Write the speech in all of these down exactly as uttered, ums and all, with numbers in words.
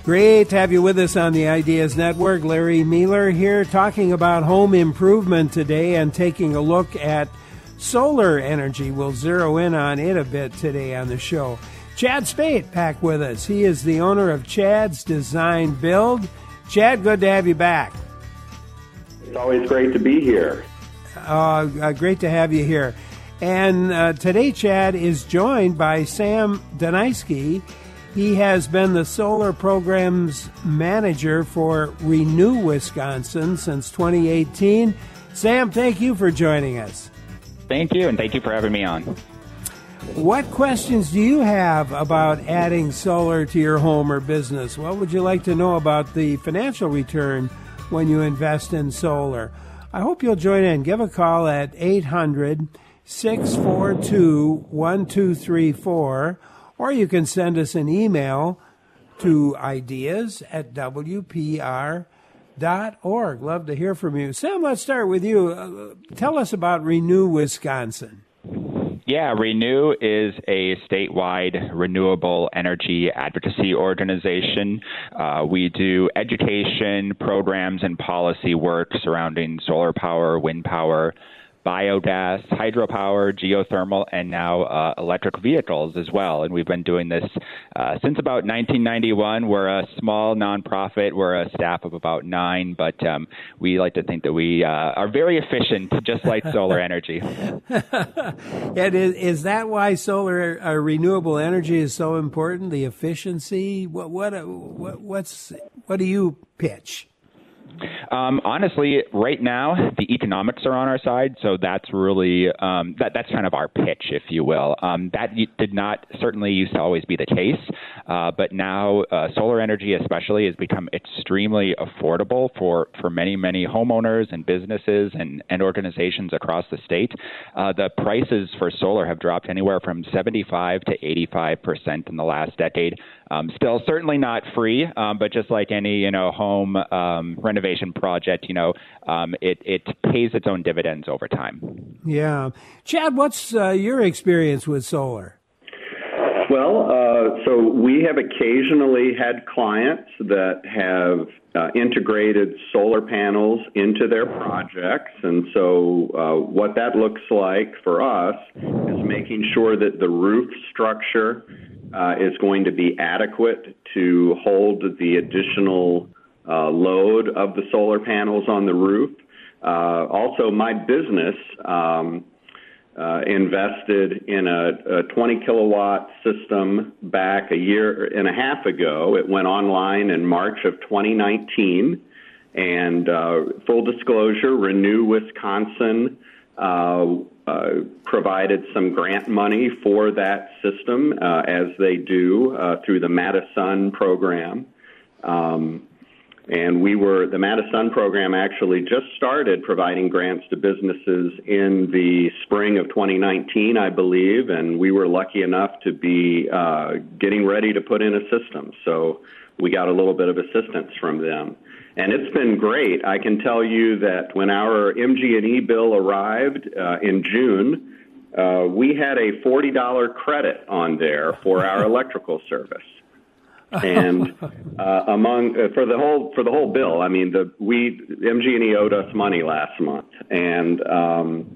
Great to have you with us on the Ideas Network. Larry Mealer here talking about home improvement today and taking a look at solar energy. We'll zero in on it a bit today on the show. Chad Spate back with us. He is the owner of Chad's Design Build. Chad, good to have you back. It's always great to be here. Uh, uh, great to have you here. And uh, today Chad is joined by Sam Doniski. He has been the solar programs manager for Renew Wisconsin since twenty eighteen. Sam, thank you for joining us. Thank you, and thank you for having me on. What questions do you have about adding solar to your home or business? What would you like to know about the financial return when you invest in solar? I hope you'll join in. Give a call at eight hundred, six four two, one two three four. Or you can send us an email to ideas at w p r dot org. Love to hear from you. Sam, let's start with you. Uh, tell us about Renew Wisconsin. Yeah, Renew is a statewide renewable energy advocacy organization. Uh, we do education programs and policy work surrounding solar power, wind power, biogas, hydropower, geothermal, and now uh, electric vehicles as well. And we've been doing this uh, since about nineteen ninety-one. We're a small nonprofit. We're a staff of about nine, but um, we like to think that we uh, are very efficient, just like solar energy. And is, is that why solar uh, renewable energy is so important? The efficiency? What what what what's what do you pitch? Um, honestly, right now, the economics are on our side, so that's really um, that that's kind of our pitch, if you will. Um, that did not certainly used to always be the case, uh, but now uh, solar energy especially has become extremely affordable for, for many, many homeowners and businesses and, and organizations across the state. Uh, the prices for solar have dropped anywhere from seventy-five to eighty-five percent in the last decade. Um, still certainly not free, um, but just like any, you know, home um, renovation project, you know, um, it, it pays its own dividends over time. Yeah. Chad, what's uh, your experience with solar? Well, uh, so we have occasionally had clients that have uh, integrated solar panels into their projects. And so uh, what that looks like for us is making sure that the roof structure uh, is going to be adequate to hold the additional uh, load of the solar panels on the roof. Uh, also, my business um, uh, invested in a, a twenty kilowatt system back a year and a half ago. It went online in March of twenty nineteen. And uh, full disclosure, Renew Wisconsin uh, uh, provided some grant money for that system, uh, as they do uh, through the Madison program. Um, and we were, the Madison program actually just started providing grants to businesses in the spring of twenty nineteen, I believe, and we were lucky enough to be uh, getting ready to put in a system. So we got a little bit of assistance from them. And it's been great. I can tell you that when our M G and E bill arrived uh, in June, uh, we had a forty dollars credit on there for our electrical service. And uh, among uh, for the whole for the whole bill, I mean, the we M G and E owed us money last month, and um,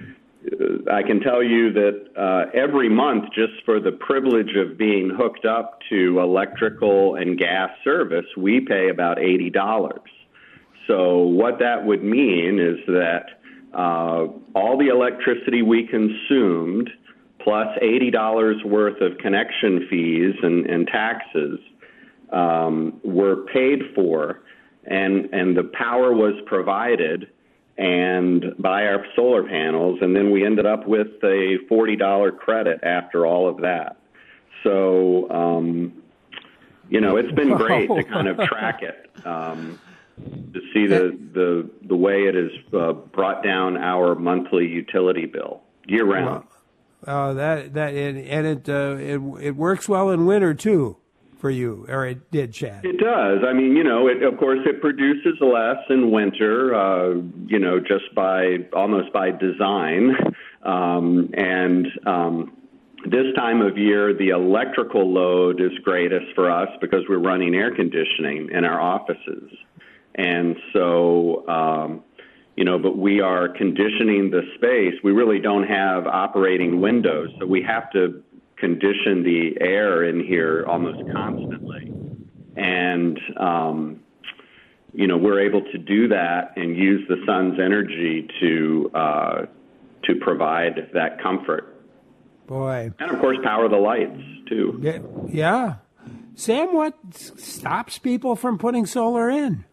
I can tell you that uh, every month, just for the privilege of being hooked up to electrical and gas service, we pay about eighty dollars. So what that would mean is that uh, all the electricity we consumed, plus eighty dollars worth of connection fees and, and taxes, um, were paid for, and, and the power was provided and by our solar panels, and then we ended up with a forty dollars credit after all of that. So, um, you know, it's been great to kind of track it, um, to see the, the, the way it has uh, brought down our monthly utility bill year round. Uh, that that and, and it uh, it it works well in winter too for you, or it did, Chad? It does. I mean, you know, it, of course, it produces less in winter. Uh, you know, just by almost by design, um, and um, this time of year, the electrical load is greatest for us because we're running air conditioning in our offices. And so, um, you know, but we are conditioning the space. We really don't have operating windows, so we have to condition the air in here almost constantly. And, um, you know, we're able to do that and use the sun's energy to uh, to provide that comfort. Boy. And, of course, power the lights, too. Yeah. yeah. Sam, what stops people from putting solar in?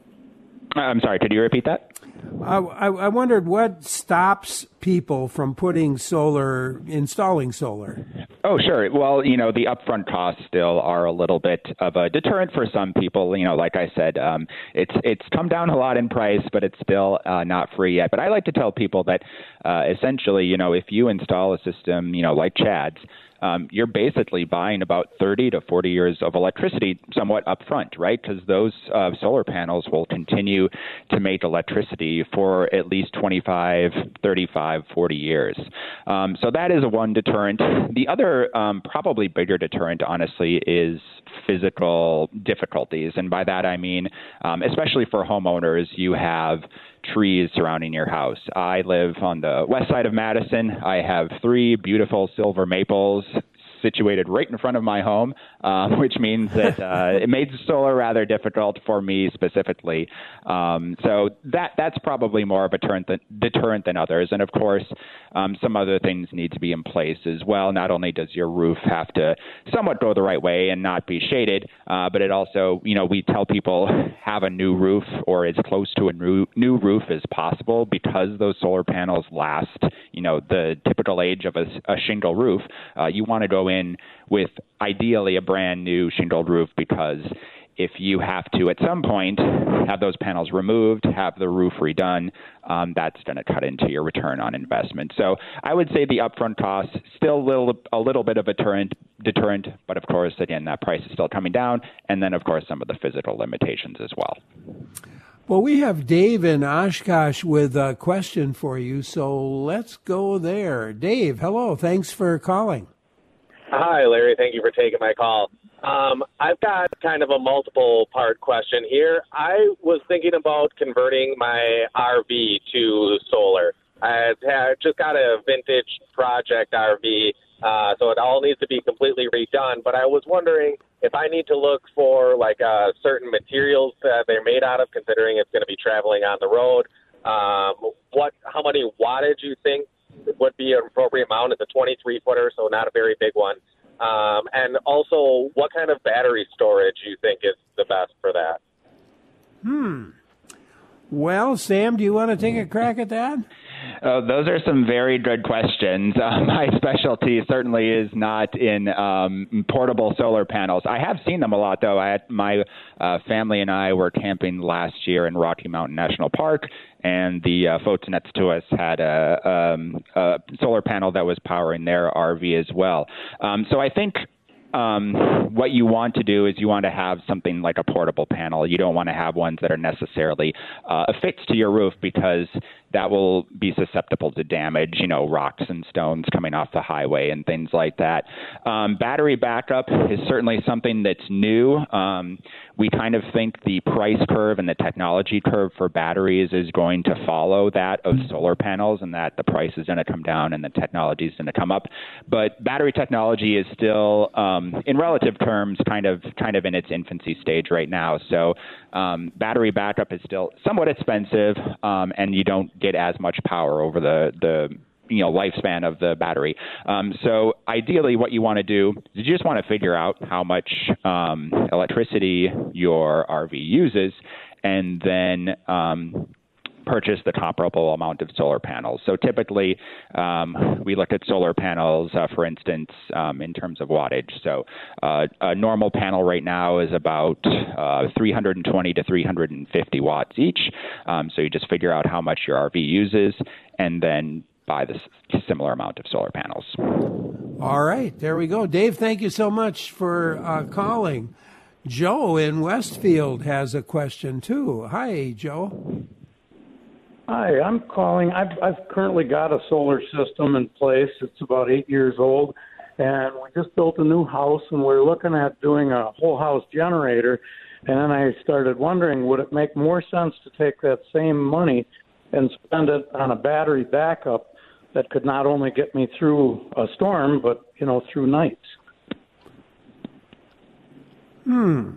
I'm sorry, could you repeat that? I, I, I wondered what stops people from putting solar, installing solar. Oh, sure. Well, you know, the upfront costs still are a little bit of a deterrent for some people. You know, like I said, um, it's it's come down a lot in price, but it's still uh, not free yet. But I like to tell people that uh, essentially, you know, if you install a system, you know, like Chad's, Um, you're basically buying about thirty to forty years of electricity somewhat upfront, right? Because those uh, solar panels will continue to make electricity for at least twenty-five, thirty-five, forty years. Um, so that is a one deterrent. The other um, probably bigger deterrent, honestly, is physical difficulties. And by that, I mean, um, especially for homeowners, you have trees surrounding your house. I live on the west side of Madison. I have three beautiful silver maples situated right in front of my home, um, which means that uh, it made solar rather difficult for me specifically. Um, so that that's probably more of a deterrent than, deterrent than others. And of course, um, some other things need to be in place as well. Not only does your roof have to somewhat go the right way and not be shaded, uh, but it also, you know, we tell people have a new roof or as close to a new, new roof as possible because those solar panels last, you know, the typical age of a, a shingle roof. Uh, you want to go in with ideally a brand new shingled roof because if you have to at some point have those panels removed, have the roof redone, um, that's going to cut into your return on investment. So I would say the upfront cost still a little, a little bit of a deterrent, deterrent, but of course, again, that price is still coming down. And then, of course, some of the physical limitations as well. Well, we have Dave in Oshkosh with a question for you, so let's go there. Dave, hello. Thanks for calling. Hi, Larry. Thank you for taking my call. Um, I've got kind of a multiple-part question here. I was thinking about converting my R V to solar. I had just got a vintage project R V, uh, so it all needs to be completely redone. But I was wondering if I need to look for like uh, certain materials that they're made out of, considering it's going to be traveling on the road. Um, what, how many wattage you think would be an appropriate amount? It's a twenty-three footer, so not a very big one. Um, and also, what kind of battery storage you think is the best for that? Hmm. Well, Sam, do you want to take a crack at that? Uh, those are some very good questions. Uh, my specialty certainly is not in um, portable solar panels. I have seen them a lot, though. I had, my uh, family and I were camping last year in Rocky Mountain National Park, and the uh, folks next to us had a, um, a solar panel that was powering their R V as well. Um, so I think Um, what you want to do is you want to have something like a portable panel. You don't want to have ones that are necessarily uh, affixed to your roof because that will be susceptible to damage, you know, rocks and stones coming off the highway and things like that. Um, battery backup is certainly something that's new. Um, we kind of think the price curve and the technology curve for batteries is going to follow that of solar panels, and that the price is going to come down and the technology is going to come up. But battery technology is still, um, in relative terms, kind of kind of in its infancy stage right now. So um, battery backup is still somewhat expensive, um, and you don't get as much power over the the you know lifespan of the battery. Um, so ideally, what you want to do is you just want to figure out how much um, electricity your R V uses, and then um, purchase the comparable amount of solar panels. So typically, um, we look at solar panels, uh, for instance, um, in terms of wattage. So uh, a normal panel right now is about uh, three hundred twenty to three hundred fifty watts each. Um, so you just figure out how much your R V uses and then buy the similar amount of solar panels. All right, there we go. Dave, thank you so much for uh, calling. Joe in Westfield has a question too. Hi, Joe. Hi, I'm calling. I've, I've currently got a solar system in place. It's about eight years old, And we just built a new house, and we're looking at doing a whole house generator. And then I started wondering, would it make more sense to take that same money and spend it on a battery backup that could not only get me through a storm, but, you know, through nights? Hmm.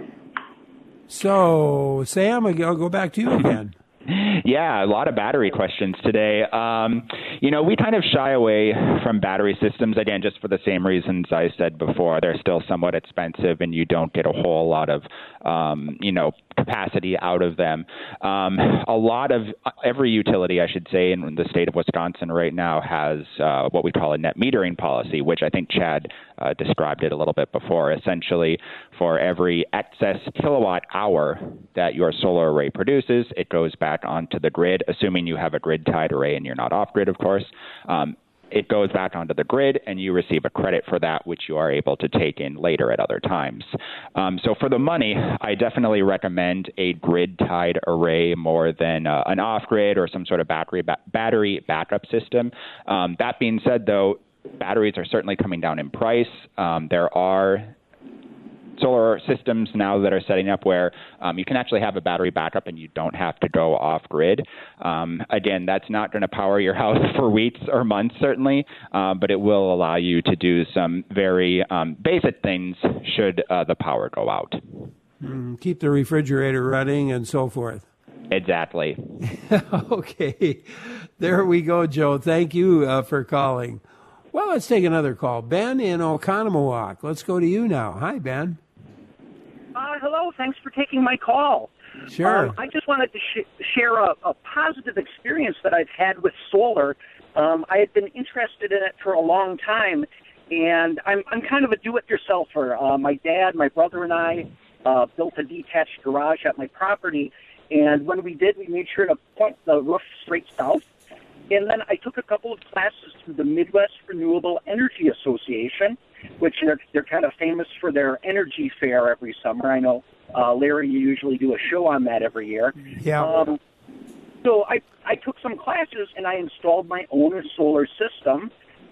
So, Sam, I'll go back to you again. Yeah, a lot of battery questions today. Um, you know, we kind of shy away from battery systems, again, just for the same reasons I said before. They're still somewhat expensive, and you don't get a whole lot of, um, you know, capacity out of them. Um, a lot of, every utility, I should say, in the state of Wisconsin right now has uh, what we call a net metering policy, which I think Chad uh, described it a little bit before. Essentially, for every excess kilowatt hour that your solar array produces, it goes back onto the grid, assuming you have a grid-tied array and you're not off-grid, of course. Um, it goes back onto the grid, and you receive a credit for that, which you are able to take in later at other times. Um, so for the money, I definitely recommend a grid-tied array more than uh, an off-grid or some sort of battery ba- battery backup system. Um, that being said, though, batteries are certainly coming down in price. Um, there are solar systems now that are setting up where um, you can actually have a battery backup and you don't have to go off grid. Um, again, that's not going to power your house for weeks or months, certainly, uh, but it will allow you to do some very um, basic things should uh, the power go out. Mm, keep the refrigerator running and so forth. Exactly. Okay. There we go, Joe. Thank you uh, for calling. Well, let's take another call. Ben in Oconomowoc. Let's go to you now. Hi, Ben. Uh, hello. Thanks for taking my call. Sure. Um, I just wanted to sh- share a, a positive experience that I've had with solar. Um, I had been interested in it for a long time, and I'm, I'm kind of a do-it-yourselfer. Uh, my dad, my brother, and I uh, built a detached garage at my property, and when we did, we made sure to point the roof straight south. And then I took a couple of classes through the Midwest Renewable Energy Association, which they're, they're kind of famous for their energy fair every summer. I know, uh, Larry, you usually do a show on that every year. Yeah. Um, so I, I took some classes, and I installed my own solar system.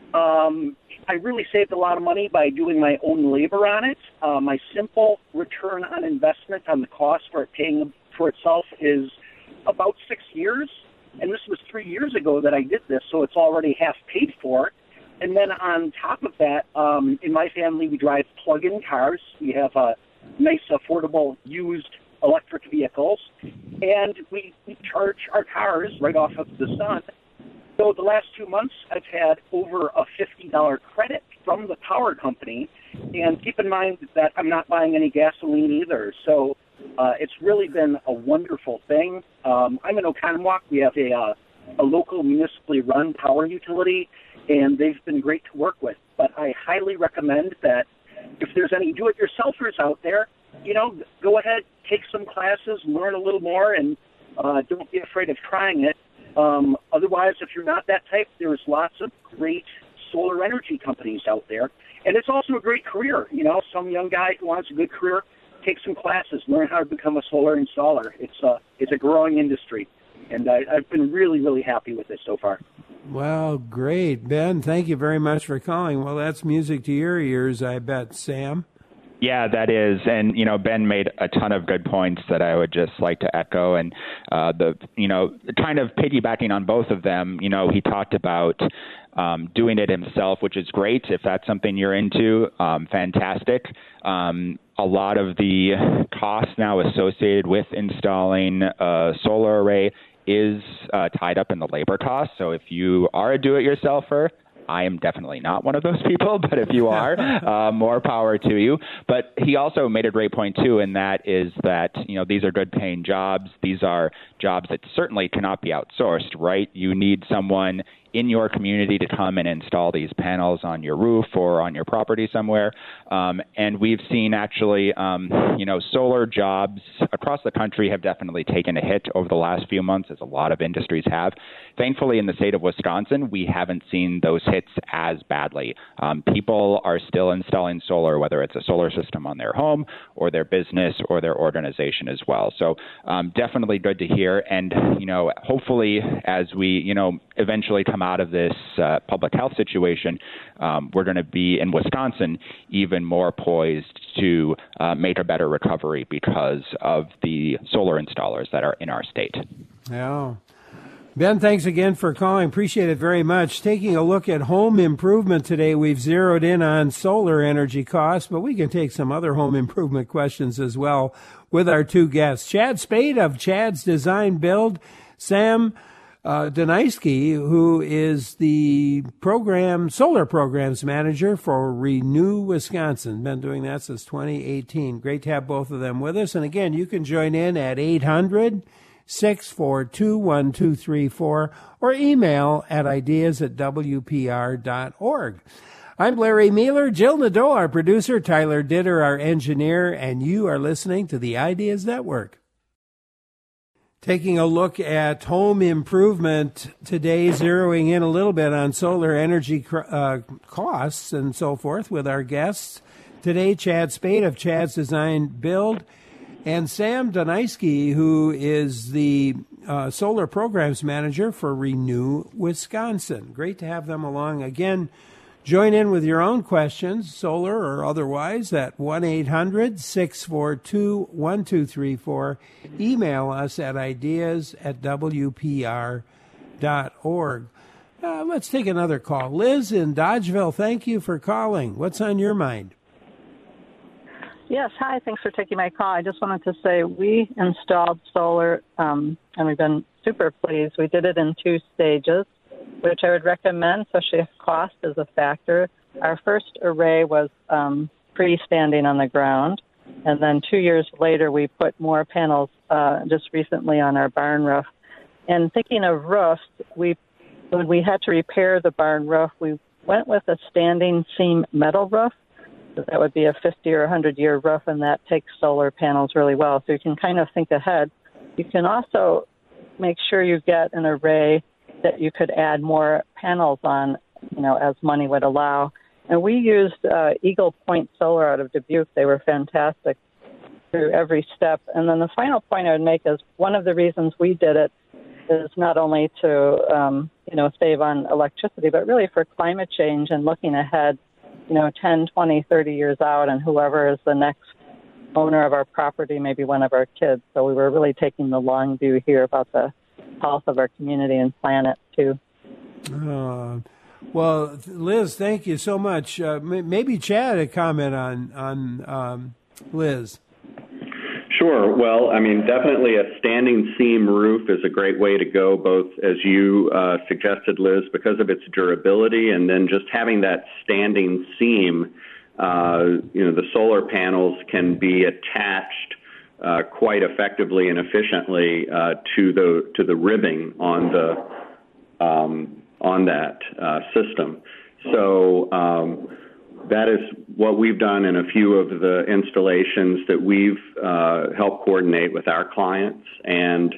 Um, I really saved a lot of money by doing my own labor on it. Uh, my simple return on investment on the cost for it paying for itself is about six years. And this was three years ago that I did this, so it's already half paid for. And then on top of that, um, in my family, we drive plug-in cars. We have uh, nice, affordable, used electric vehicles. And we, we charge our cars right off of the sun. So the last two months, I've had over a fifty dollars credit from the power company. And keep in mind that I'm not buying any gasoline either. So Uh, it's really been a wonderful thing. Um, I'm in Oconomowoc. We have a, uh, a local municipally run power utility, and they've been great to work with. But I highly recommend that if there's any do-it-yourselfers out there, you know, go ahead, take some classes, learn a little more, and uh, don't be afraid of trying it. Um, otherwise, if you're not that type, there's lots of great solar energy companies out there. And it's also a great career. You know, some young guy who wants a good career, take some classes, learn how to become a solar installer. It's a, it's a growing industry, and I, I've been really, really happy with it so far. Well, great. Ben, thank you very much for calling. Well, that's music to your ears, I bet. Sam? Yeah, that is. And, you know, Ben made a ton of good points that I would just like to echo. And, uh, the, you know, kind of piggybacking on both of them, you know, he talked about um, doing it himself, which is great. If that's something you're into, um, fantastic. Um, a lot of the costs now associated with installing a solar array is uh, tied up in the labor costs. So if you are a do-it-yourselfer, I am definitely not one of those people, but if you are, uh, more power to you. But he also made a great point, too, and that is that, you know, these are good-paying jobs. These are jobs that certainly cannot be outsourced, right? You need someone in your community to come and install these panels on your roof or on your property somewhere. Um, and we've seen actually, um, you know, solar jobs across the country have definitely taken a hit over the last few months, as a lot of industries have. Thankfully, in the state of Wisconsin, we haven't seen those hits as badly. Um, people are still installing solar, whether it's a solar system on their home or their business or their organization as well. So um, definitely good to hear. And, you know, hopefully as we, you know, eventually come come out of this uh, public health situation, um, we're going to be in Wisconsin even more poised to uh, make a better recovery because of the solar installers that are in our state. Yeah. Ben, thanks again for calling. Appreciate it very much. Taking a look at home improvement today, we've zeroed in on solar energy costs, but we can take some other home improvement questions as well with our two guests. Chad Spade of Chad's Design Build, Sam uh, Donaisky, who is the program solar programs manager for Renew Wisconsin. Been doing that since twenty eighteen. Great to have both of them with us. And again, you can join in at eight hundred, six four two, one two three four or email at ideas at w p r dot org. I'm Larry Mueller, Jill Nadeau, our producer, Tyler Ditter, our engineer, and you are listening to the Ideas Network. Taking a look at home improvement today, zeroing in a little bit on solar energy uh, costs and so forth with our guests. Today, Chad Spade of Chad's Design Build, and Sam Donaisky, who is the uh, solar programs manager for Renew Wisconsin. Great to have them along. Again, join in with your own questions, solar or otherwise, at one eight hundred, six four two, one two three four. Email us at ideas at w p r dot org. Uh, let's take another call. Liz in Dodgeville, thank you for calling. What's on your mind? Yes, hi. Thanks for taking my call. I just wanted to say we installed solar, um, and we've been super pleased. We did it in two stages, which I would recommend, especially if cost is a factor. Our first array was um, freestanding on the ground, and then two years later we put more panels uh, just recently on our barn roof. And thinking of roofs, we when we had to repair the barn roof, we went with a standing seam metal roof. So that would be a fifty or one hundred year roof, and that takes solar panels really well. So you can kind of think ahead. You can also make sure you get an array that you could add more panels on, you know, as money would allow. And we used uh, Eagle Point Solar out of Dubuque. They were fantastic through every step. And then the final point I would make is one of the reasons we did it is not only to, um, you know, save on electricity, but really for climate change and looking ahead, you know, ten, twenty, thirty years out, and whoever is the next owner of our property may be one of our kids. So we were really taking the long view here about the health of our community and planet, too. Uh, well, Liz, thank you so much. Uh, maybe Chad a comment on, on um, Liz. Sure. Well, I mean, definitely a standing seam roof is a great way to go, both as you uh, suggested, Liz, because of its durability, and then just having that standing seam, uh, you know, the solar panels can be attached uh, quite effectively and efficiently uh, to the to the ribbing on the um, on that uh, system. So um, that is what we've done in a few of the installations that we've uh, helped coordinate with our clients. And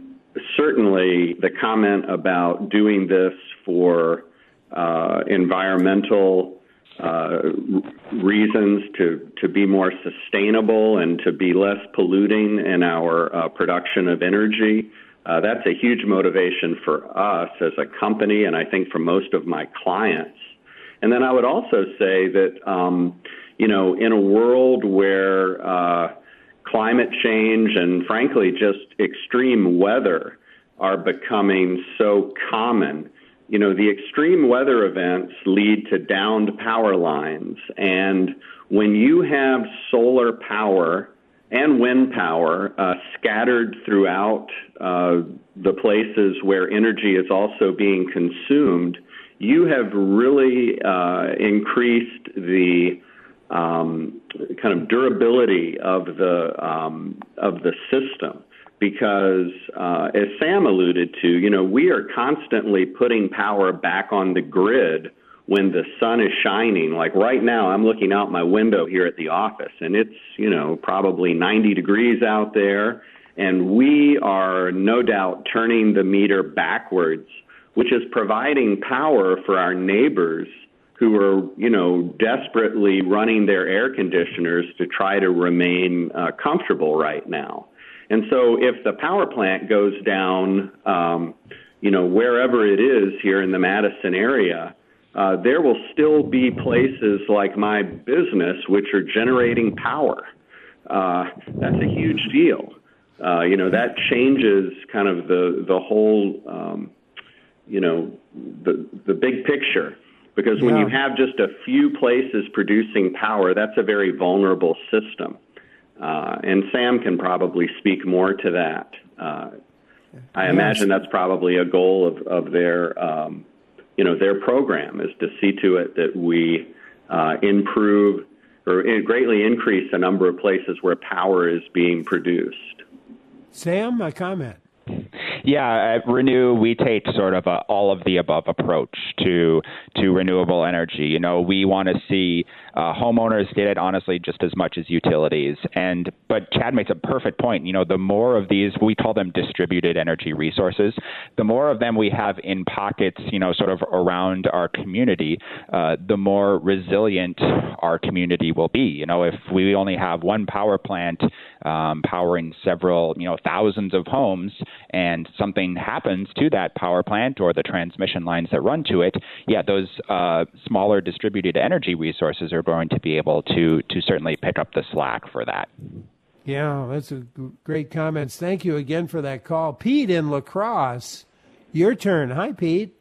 certainly the comment about doing this for uh, environmental uh, reasons to, to be more sustainable and to be less polluting in our uh, production of energy, uh, that's a huge motivation for us as a company, and I think for most of my clients. And then I would also say that, um, you know, in a world where uh, climate change and, frankly, just extreme weather are becoming so common, you know, the extreme weather events lead to downed power lines. And when you have solar power and wind power uh, scattered throughout uh, the places where energy is also being consumed, you have really uh, increased the um, kind of durability of the um, of the system, because uh, as Sam alluded to, you know, we are constantly putting power back on the grid when the sun is shining. Like right now, I'm looking out my window here at the office, and it's, you know, probably ninety degrees out there, and we are no doubt turning the meter backwards, which is providing power for our neighbors who are, you know, desperately running their air conditioners to try to remain uh, comfortable right now. And so if the power plant goes down, um, you know, wherever it is here in the Madison area, uh, there will still be places like my business which are generating power. Uh, that's a huge deal. Uh, you know, that changes kind of the, the whole, um, you know, the, the big picture. Because when yeah. you have just a few places producing power, that's a very vulnerable system. Uh, and Sam can probably speak more to that. Uh, I yes. imagine that's probably a goal of, of their, um, you know, their program is to see to it that we uh, improve or greatly increase the number of places where power is being produced. Sam, a comment. Yeah, at Renew, we take sort of a all of the above approach to to renewable energy. You know, we want to see uh, homeowners get it, honestly, just as much as utilities. And but Chad makes a perfect point. You know, the more of these, we call them distributed energy resources, the more of them we have in pockets, you know, sort of around our community, uh, the more resilient our community will be. You know, if we only have one power plant um, powering several, you know, thousands of homes, and something happens to that power plant or the transmission lines that run to it, yeah, those uh, smaller distributed energy resources are going to be able to to certainly pick up the slack for that. Yeah, that's a great comments. Thank you again for that call. Pete in La Crosse, your turn. Hi, Pete.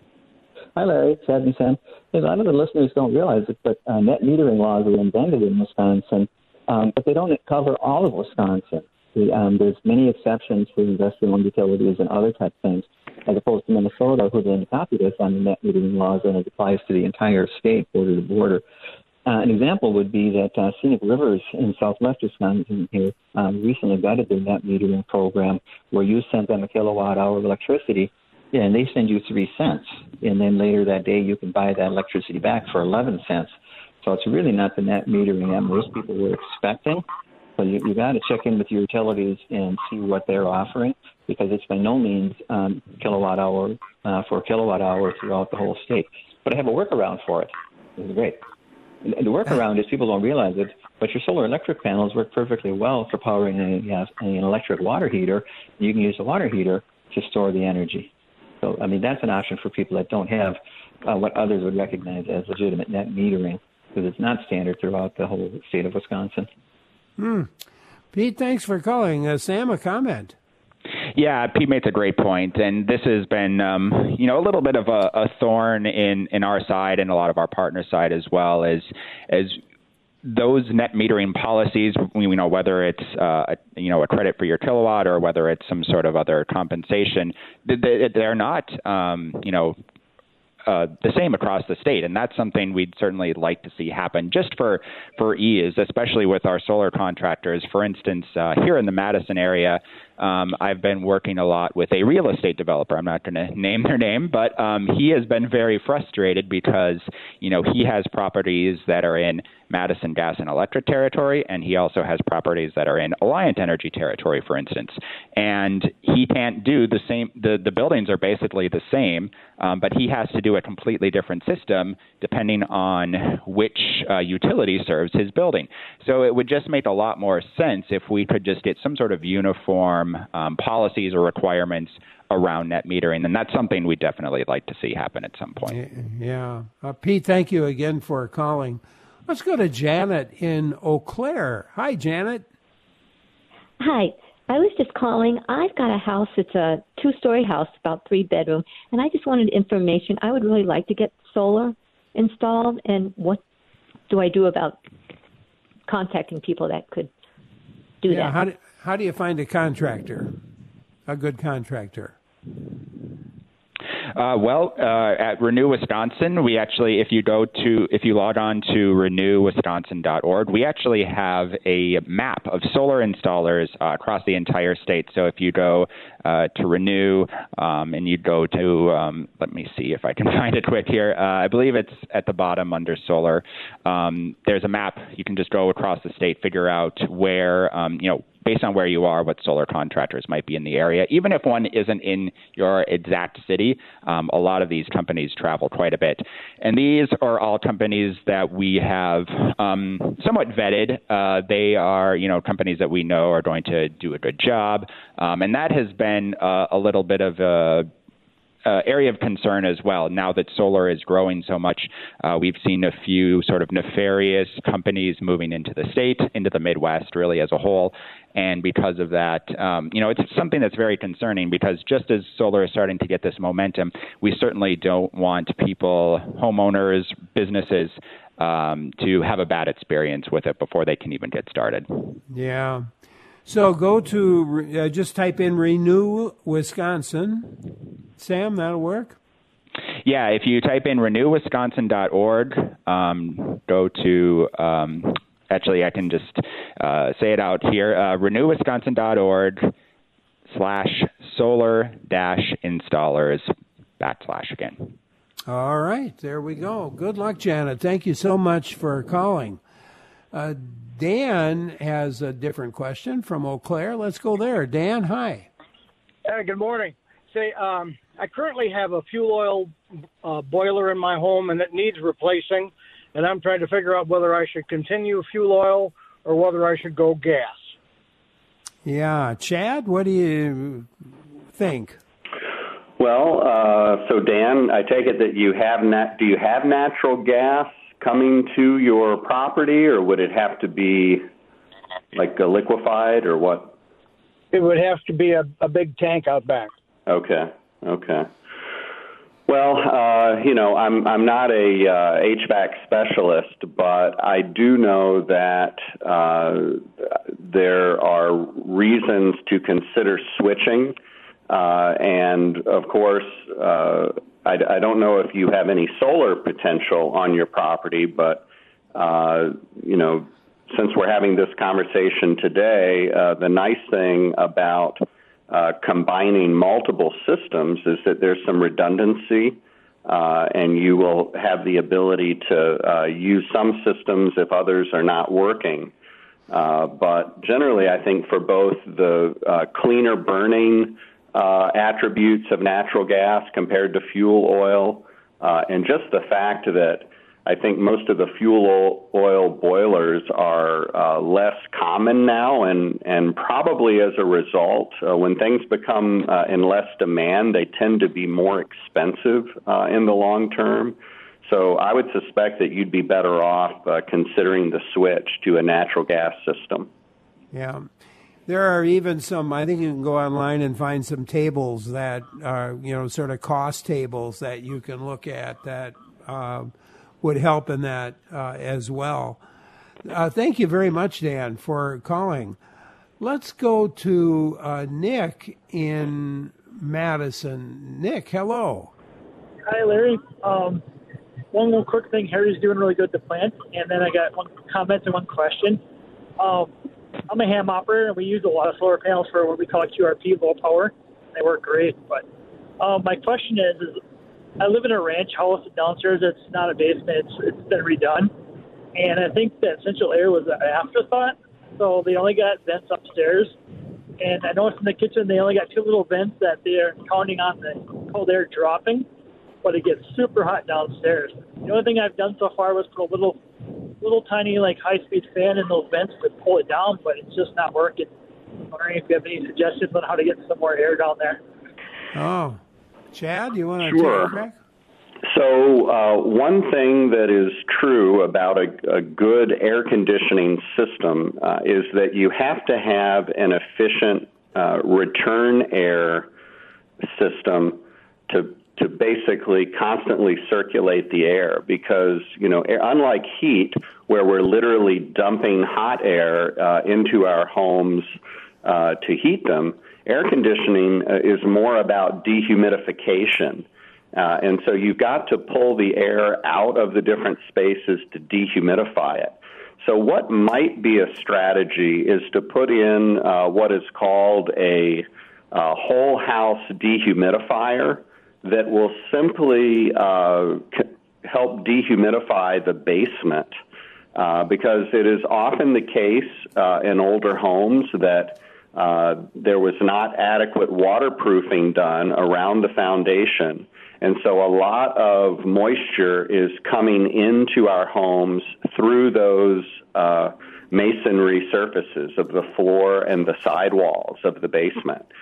Hi, Larry. Chad and Sam. A lot of the listeners don't realize it, but uh, net metering laws were invented in Wisconsin, um, but they don't cover all of Wisconsin. Um, there's many exceptions for industrial utilities and other type things, as opposed to Minnesota, who then copied us on the net metering laws, and it applies to the entire state, border to border. Uh, an example would be that uh, Scenic Rivers in southwest Wisconsin here um, recently gutted their net metering program, where you send them a kilowatt hour of electricity, and they send you three cents, and then later that day you can buy that electricity back for eleven cents. So it's really not the net metering that most people were expecting. So you, you got to check in with your utilities and see what they're offering, because it's by no means um, kilowatt hour uh, for kilowatt hour throughout the whole state. But I have a workaround for it. It's great. And the workaround is people don't realize it, but your solar electric panels work perfectly well for powering a, uh, an electric water heater. You can use the water heater to store the energy. So, I mean, that's an option for people that don't have uh, what others would recognize as legitimate net metering, because it's not standard throughout the whole state of Wisconsin. Hmm. Pete, thanks for calling. Uh, Sam, a comment. Yeah, Pete makes a great point, and this has been, um, you know, a little bit of a, a thorn in, in our side and a lot of our partner side as well, as as those net metering policies, you know, whether it's, uh, you know, a credit for your kilowatt or whether it's some sort of other compensation, they're not, um, you know, Uh, the same across the state, and that's something we'd certainly like to see happen just for, for ease, especially with our solar contractors. For instance, uh, here in the Madison area, um, I've been working a lot with a real estate developer. I'm not going to name their name, but um, he has been very frustrated because, you know, he has properties that are in Madison Gas and Electric territory, and he also has properties that are in Alliant Energy territory, for instance. And he can't do the same. The, the buildings are basically the same, um, but he has to do a completely different system depending on which uh, utility serves his building. So it would just make a lot more sense if we could just get some sort of uniform um, policies or requirements around net metering, and that's something we'd definitely like to see happen at some point. Yeah. Uh, Pete, thank you again for calling. Let's go to Janet in Eau Claire. Hi, Janet. Hi. I was just calling. I've got a house. It's a two-story house, about three bedroom, and I just wanted information. I would really like to get solar installed, and what do I do about contacting people that could do yeah, that? How do, how do you find a contractor, a good contractor? Uh, well, uh, at Renew Wisconsin, we actually, if you go to, if you log on to renew wisconsin dot org, we actually have a map of solar installers uh, across the entire state. So if you go uh, to Renew um, and you go to, um, let me see if I can find it quick here. Uh, I believe it's at the bottom under solar. Um, there's a map. You can just go across the state, figure out where, um, you know, based on where you are, what solar contractors might be in the area. Even if one isn't in your exact city, um, a lot of these companies travel quite a bit. And these are all companies that we have um, somewhat vetted. Uh, they are, you know, companies that we know are going to do a good job. Um, and that has been uh, a little bit of a uh, area of concern as well. Now that solar is growing so much, uh, we've seen a few sort of nefarious companies moving into the state, into the Midwest, really as a whole. And because of that, um, you know, it's something that's very concerning because just as solar is starting to get this momentum, we certainly don't want people, homeowners, businesses, um, to have a bad experience with it before they can even get started. Yeah. So go to, uh, just type in Renew Wisconsin. Sam, that'll work? Yeah, if you type in renew wisconsin dot org, um, go to, um, actually I can just uh, say it out here, uh, renew wisconsin dot org slash solar dash installers backslash again. All right, there we go. Good luck, Janet. Thank you so much for calling. Uh, Dan has a different question from Eau Claire. Let's go there. Dan, hi. Hey, good morning. Say, um, I currently have a fuel oil uh, boiler in my home, and it needs replacing, and I'm trying to figure out whether I should continue fuel oil or whether I should go gas. Yeah. Chad, what do you think? Well, uh, so Dan, I take it that you have nat- do you have natural gas coming to your property, or would it have to be like a liquefied or what? It would have to be a, a big tank out back. Okay, okay. Well, uh, you know, I'm I'm not a uh, H V A C specialist, but I do know that uh, there are reasons to consider switching, uh, and of course, uh, I, I don't know if you have any solar potential on your property, but uh, you know, since we're having this conversation today, uh, the nice thing about Uh, combining multiple systems is that there's some redundancy, uh, and you will have the ability to uh, use some systems if others are not working. Uh, but generally, I think for both the uh, cleaner burning uh, attributes of natural gas compared to fuel oil, uh, and just the fact that I think most of the fuel oil boilers are uh, less common now, and, and probably as a result, uh, when things become uh, in less demand, they tend to be more expensive uh, in the long term. So I would suspect that you'd be better off uh, considering the switch to a natural gas system. Yeah. There are even some, I think you can go online and find some tables that are, you know, sort of cost tables that you can look at that uh, would help in that uh, as well. Uh, thank you very much, Dan, for calling. Let's go to uh, Nick in Madison. Nick, hello. Hi, Larry. Um, one little quick thing. Harry's doing really good to plant, and then I got one comment and one question. Um, I'm a ham operator, and we use a lot of solar panels for what we call Q R P, low power. They work great. But um, my question is, is, I live in a ranch house downstairs. It's not a basement. It's, it's been redone. And I think that central air was an afterthought. So they only got vents upstairs. And I noticed in the kitchen they only got two little vents that they're counting on the cold air dropping. But it gets super hot downstairs. The only thing I've done so far was put a little little tiny like high-speed fan in those vents to pull it down, but it's just not working. I'm wondering if you have any suggestions on how to get some more air down there. Oh. Chad, you want to Sure. take it back? So uh, one thing that is true about a, a good air conditioning system uh, is that you have to have an efficient uh, return air system to to basically constantly circulate the air, because, you know, air, unlike heat, where we're literally dumping hot air uh, into our homes uh, to heat them, air conditioning uh, is more about dehumidification. Uh, and so you've got to pull the air out of the different spaces to dehumidify it. So what might be a strategy is to put in uh, what is called a uh, whole house dehumidifier that will simply uh, c- help dehumidify the basement, uh, because it is often the case uh, in older homes that uh, there was not adequate waterproofing done around the foundation. And so a lot of moisture is coming into our homes through those uh, masonry surfaces of the floor and the sidewalls of the basement.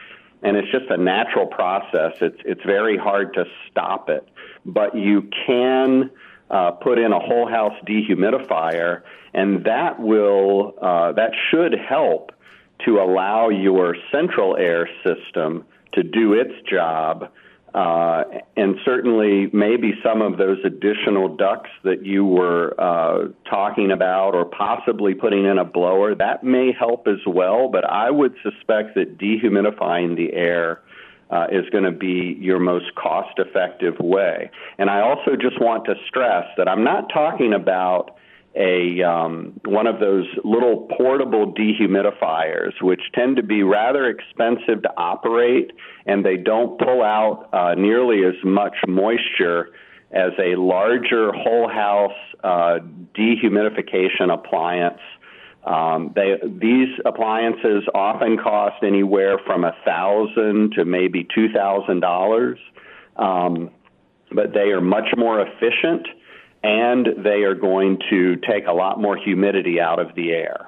and it's just a natural process. It's it's very hard to stop it, but you can uh, put in a whole house dehumidifier, and that will uh, that should help to allow your central air system to do its job. Uh, and certainly maybe some of those additional ducts that you were uh, talking about, or possibly putting in a blower, that may help as well. But I would suspect that dehumidifying the air uh, is going to be your most cost-effective way. And I also just want to stress that I'm not talking about a um, one of those little portable dehumidifiers, which tend to be rather expensive to operate, and they don't pull out uh, nearly as much moisture as a larger whole house uh, dehumidification appliance. Um, they, these appliances often cost anywhere from a thousand to maybe two thousand dollars, um, but they are much more efficient, and they are going to take a lot more humidity out of the air.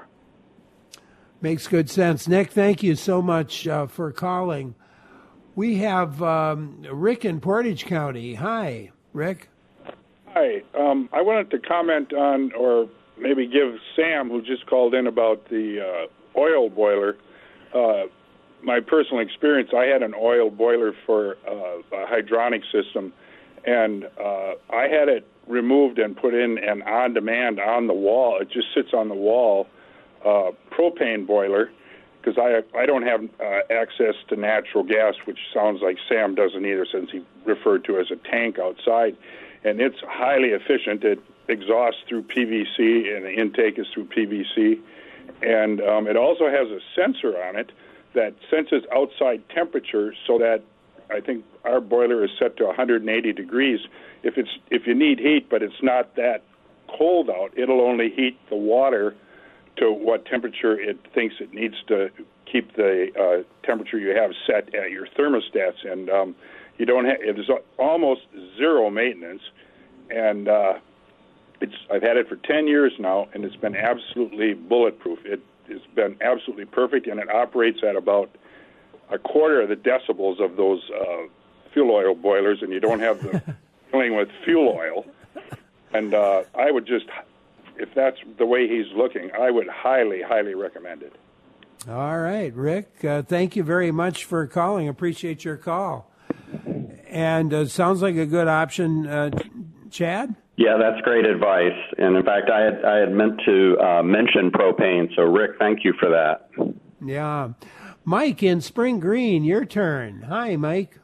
Makes good sense. Nick, thank you so much uh, for calling. We have um, Rick in Portage County. Hi, Rick. Hi. Um, I wanted to comment on, or maybe give Sam, who just called in, about the uh, oil boiler. Uh, my personal experience, I had an oil boiler for uh, a hydronic system, and uh, I had it removed and put in an on-demand on the wall. It just sits on the wall, uh, propane boiler, because I I don't have uh, access to natural gas, which sounds like Sam doesn't either, since he referred to it as a tank outside. And it's highly efficient. It exhausts through P V C, and the intake is through P V C. And um, it also has a sensor on it that senses outside temperature, so that I think our boiler is set to one hundred eighty degrees. If it's if you need heat, but it's not that cold out, it'll only heat the water to what temperature it thinks it needs to keep the uh, temperature you have set at your thermostats. And um, you don't have, it is almost zero maintenance. And uh, it's I've had it for ten years now, and it's been absolutely bulletproof. It has been absolutely perfect, and it operates at about a quarter of the decibels of those uh, fuel oil boilers, and you don't have the dealing with fuel oil. And uh, I would just, if that's the way he's looking, I would highly, highly recommend it. All right, Rick, uh, thank you very much for calling. Appreciate your call. And uh, sounds like a good option, uh, Chad? Yeah, that's great advice. And in fact, I had, I had meant to uh, mention propane, so Rick, thank you for that. Yeah. Mike in Spring Green, your turn. Hi, Mike.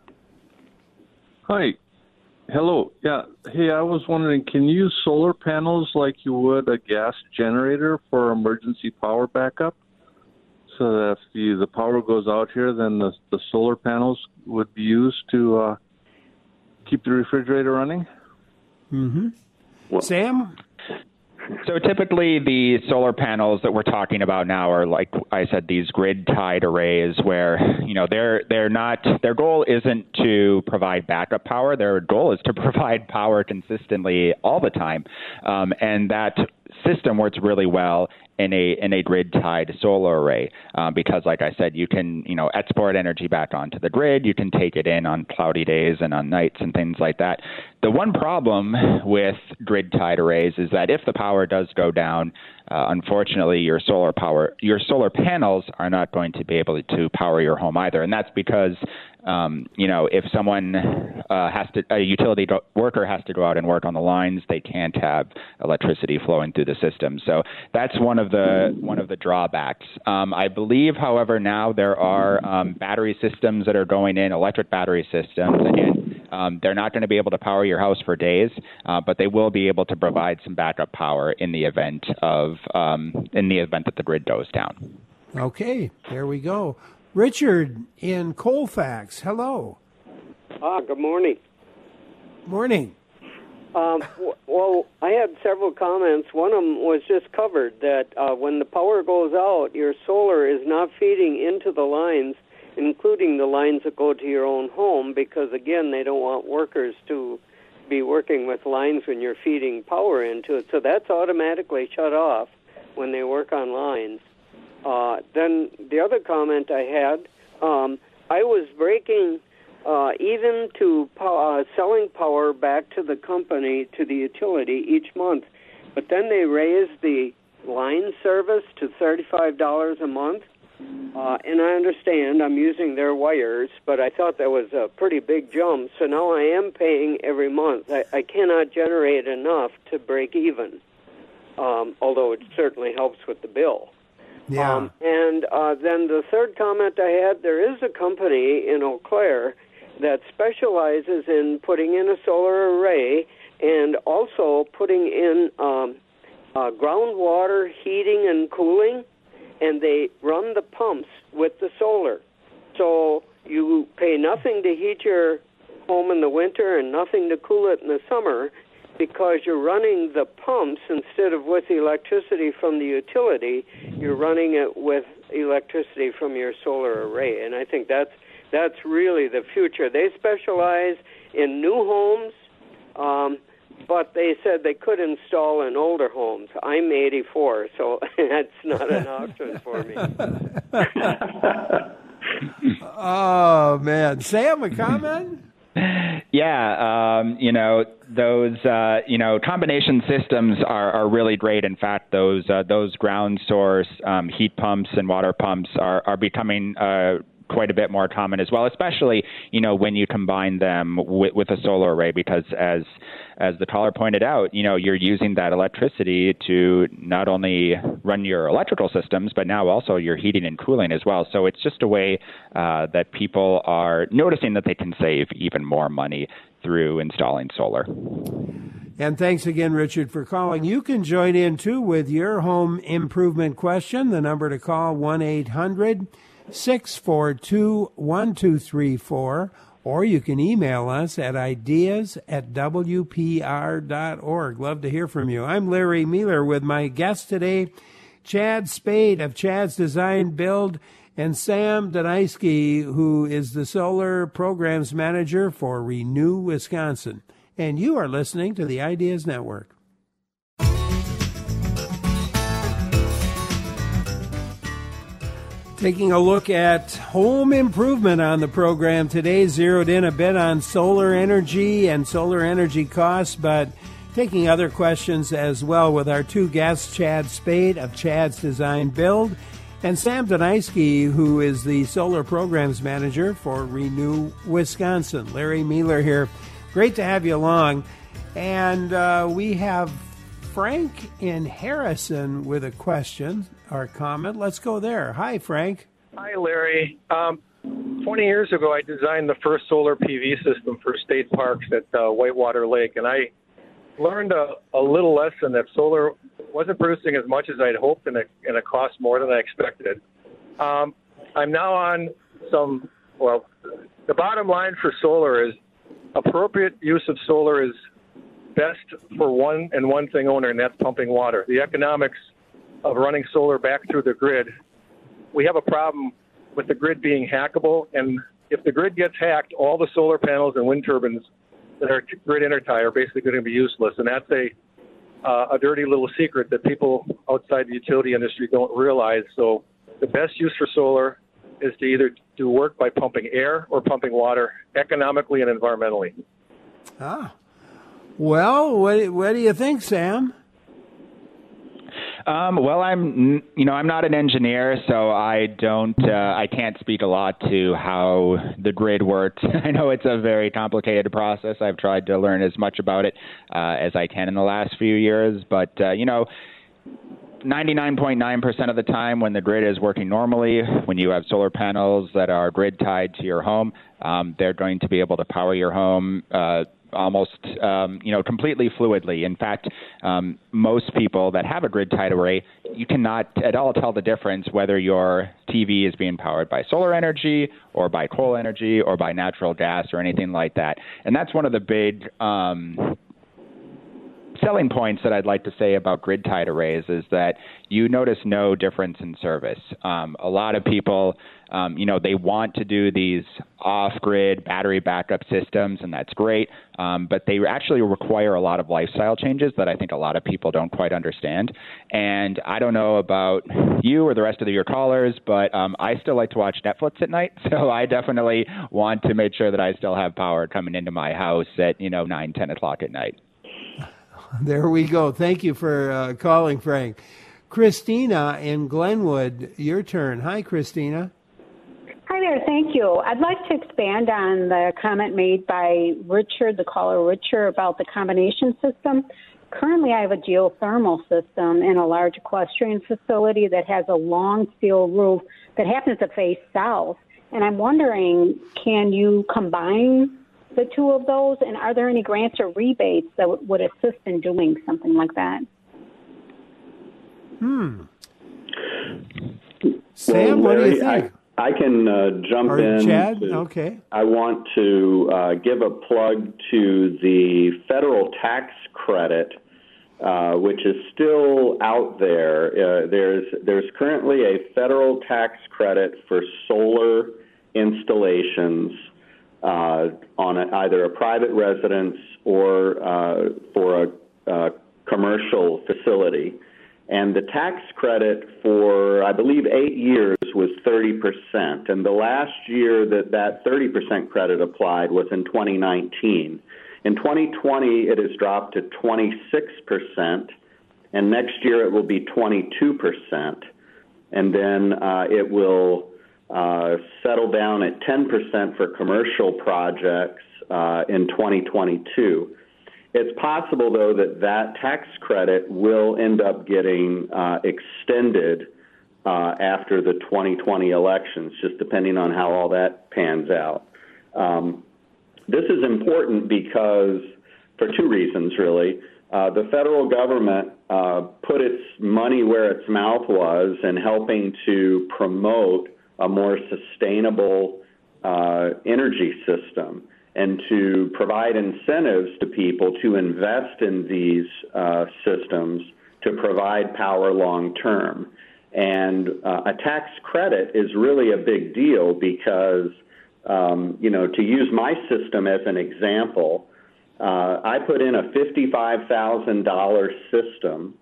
Hi. Hello. Yeah. Hey, I was wondering, can you use solar panels like you would a gas generator for emergency power backup? So that if the, the power goes out here, then the, the solar panels would be used to uh, keep the refrigerator running? Mm-hmm. Well, Sam? So typically the solar panels that we're talking about now are, like I said, these grid-tied arrays where, you know, they're they're not, their goal isn't to provide backup power. Their goal is to provide power consistently all the time. Um, and that system works really well in a in a grid-tied solar array um, because, like I said, you can, you know, export energy back onto the grid. You can take it in on cloudy days and on nights and things like that. The one problem with grid-tied arrays is that if the power does go down, uh, unfortunately, your solar power, your solar panels are not going to be able to power your home either, and that's because Um, you know, if someone uh, has to, a utility go- worker has to go out and work on the lines, they can't have electricity flowing through the system. So that's one of the one of the drawbacks. Um, I believe, however, now there are um, battery systems that are going in, electric battery systems, and um, they're not going to be able to power your house for days, uh, but they will be able to provide some backup power in the event of um, in the event that the grid goes down. Okay, there we go. Richard in Colfax, hello. Ah, good morning. Morning. Um, w- well, I had several comments. One of them was just covered, that uh, when the power goes out, your solar is not feeding into the lines, including the lines that go to your own home, because, again, they don't want workers to be working with lines when you're feeding power into it. So that's automatically shut off when they work on lines. Uh, then the other comment I had, um, I was breaking uh, even to pow- uh, selling power back to the company, to the utility each month. But then they raised the line service to thirty-five dollars a month. Uh, and I understand I'm using their wires, but I thought that was a pretty big jump. So now I am paying every month. I, I cannot generate enough to break even, um, although it certainly helps with the bill. Yeah. Um, and uh, then the third comment I had, there is a company in Eau Claire that specializes in putting in a solar array and also putting in um, uh, groundwater heating and cooling, and they run the pumps with the solar. So you pay nothing to heat your home in the winter and nothing to cool it in the summer because you're running the pumps instead of with electricity from the utility. You're running it with electricity from your solar array, and I think that's that's really the future. They specialize in new homes, um, but they said they could install in older homes. I'm eighty-four, so that's not an option for me. Oh, man. Sam, a comment? Yeah, um, you know, those, uh, you know, combination systems are, are really great. In fact, those uh, those ground source um, heat pumps and water pumps are, are becoming uh, quite a bit more common as well, especially, you know, when you combine them with, with a solar array, because as as the caller pointed out, you know, you're using that electricity to not only run your electrical systems, but now also your heating and cooling as well. So it's just a way uh, that people are noticing that they can save even more money through installing solar. And thanks again, Richard, for calling. You can join in, too, with your home improvement question. The number to call, one eight hundred six four two one two three four, or you can email us at ideas at w p r dot org. Love to hear from you. I'm Larry Mueller with my guest today, Chad Spade of Chad's Design Build, and Sam Doniski, who is the Solar Programs Manager for Renew Wisconsin. And you are listening to the Ideas Network. Taking a look at home improvement on the program today, zeroed in a bit on solar energy and solar energy costs, but taking other questions as well with our two guests, Chad Spade of Chad's Design Build and Sam Doniski, who is the Solar Programs Manager for Renew Wisconsin. Larry Mueller here. Great to have you along. And uh, we have Frank in Harrison with a question or comment. Let's go there. Hi, Frank. Hi, Larry. Um, twenty years ago, I designed the first solar P V system for state parks at uh, Whitewater Lake, and I learned a, a little lesson that solar wasn't producing as much as I'd hoped, and it, and it cost more than I expected. Um, I'm now on some, well, the bottom line for solar is appropriate use of solar is best for one and one thing owner, and that's pumping water. The economics of running solar back through the grid, we have a problem with the grid being hackable, and if the grid gets hacked, all the solar panels and wind turbines that are grid intertie are basically going to be useless, and that's a uh, a dirty little secret that people outside the utility industry don't realize. So the best use for solar is to either do work by pumping air or pumping water economically and environmentally. Ah. Well, what, what do you think, Sam? Um, well, I'm, you know, I'm not an engineer, so I don't, uh, I can't speak a lot to how the grid works. I know it's a very complicated process. I've tried to learn as much about it uh, as I can in the last few years, but, uh, you know, ninety-nine point nine percent of the time when the grid is working normally, when you have solar panels that are grid tied to your home, um, they're going to be able to power your home uh, almost, um, you know, completely fluidly. In fact, um, most people that have a grid-tied array, you cannot at all tell the difference whether your T V is being powered by solar energy or by coal energy or by natural gas or anything like that. And that's one of the big um, selling points that I'd like to say about grid-tied arrays is that you notice no difference in service. Um, a lot of people, um, you know, they want to do these off-grid battery backup systems, and that's great, um, but they actually require a lot of lifestyle changes that I think a lot of people don't quite understand. And I don't know about you or the rest of your callers, but um, I still like to watch Netflix at night, so I definitely want to make sure that I still have power coming into my house at, you know, nine, ten o'clock at night. There we go. Thank you for uh, calling, Frank. Christina in Glenwood, your turn. Hi, Christina. Hi there. Thank you. I'd like to expand on the comment made by Richard, the caller Richard, about the combination system. Currently, I have a geothermal system in a large equestrian facility that has a long steel roof that happens to face south. And I'm wondering, can you combine the two of those? And are there any grants or rebates that w- would assist in doing something like that? Hmm. Sam, well, what do you Larry, think? I, I can uh, jump or in. Chad? To, okay. I want to uh, give a plug to the federal tax credit, uh, which is still out there. Uh, there's there's currently a federal tax credit for solar installations uh, on a, either a private residence or uh, for a, a commercial facility. And the tax credit for, I believe, eight years was thirty percent. And the last year that that thirty percent credit applied was in twenty nineteen. In twenty twenty, it has dropped to twenty-six percent. And next year it will be twenty-two percent. And then uh, it will uh, settle down at ten percent for commercial projects uh, in twenty twenty-two. It's possible, though, that that tax credit will end up getting uh, extended uh, after the twenty twenty elections, just depending on how all that pans out. Um, this is important because, for two reasons, really. Uh, the federal government uh, put its money where its mouth was in helping to promote a more sustainable uh, energy system and to provide incentives to people to invest in these uh, systems to provide power long term. And uh, a tax credit is really a big deal because, um, you know, to use my system as an example, uh, I put in a fifty-five thousand dollars system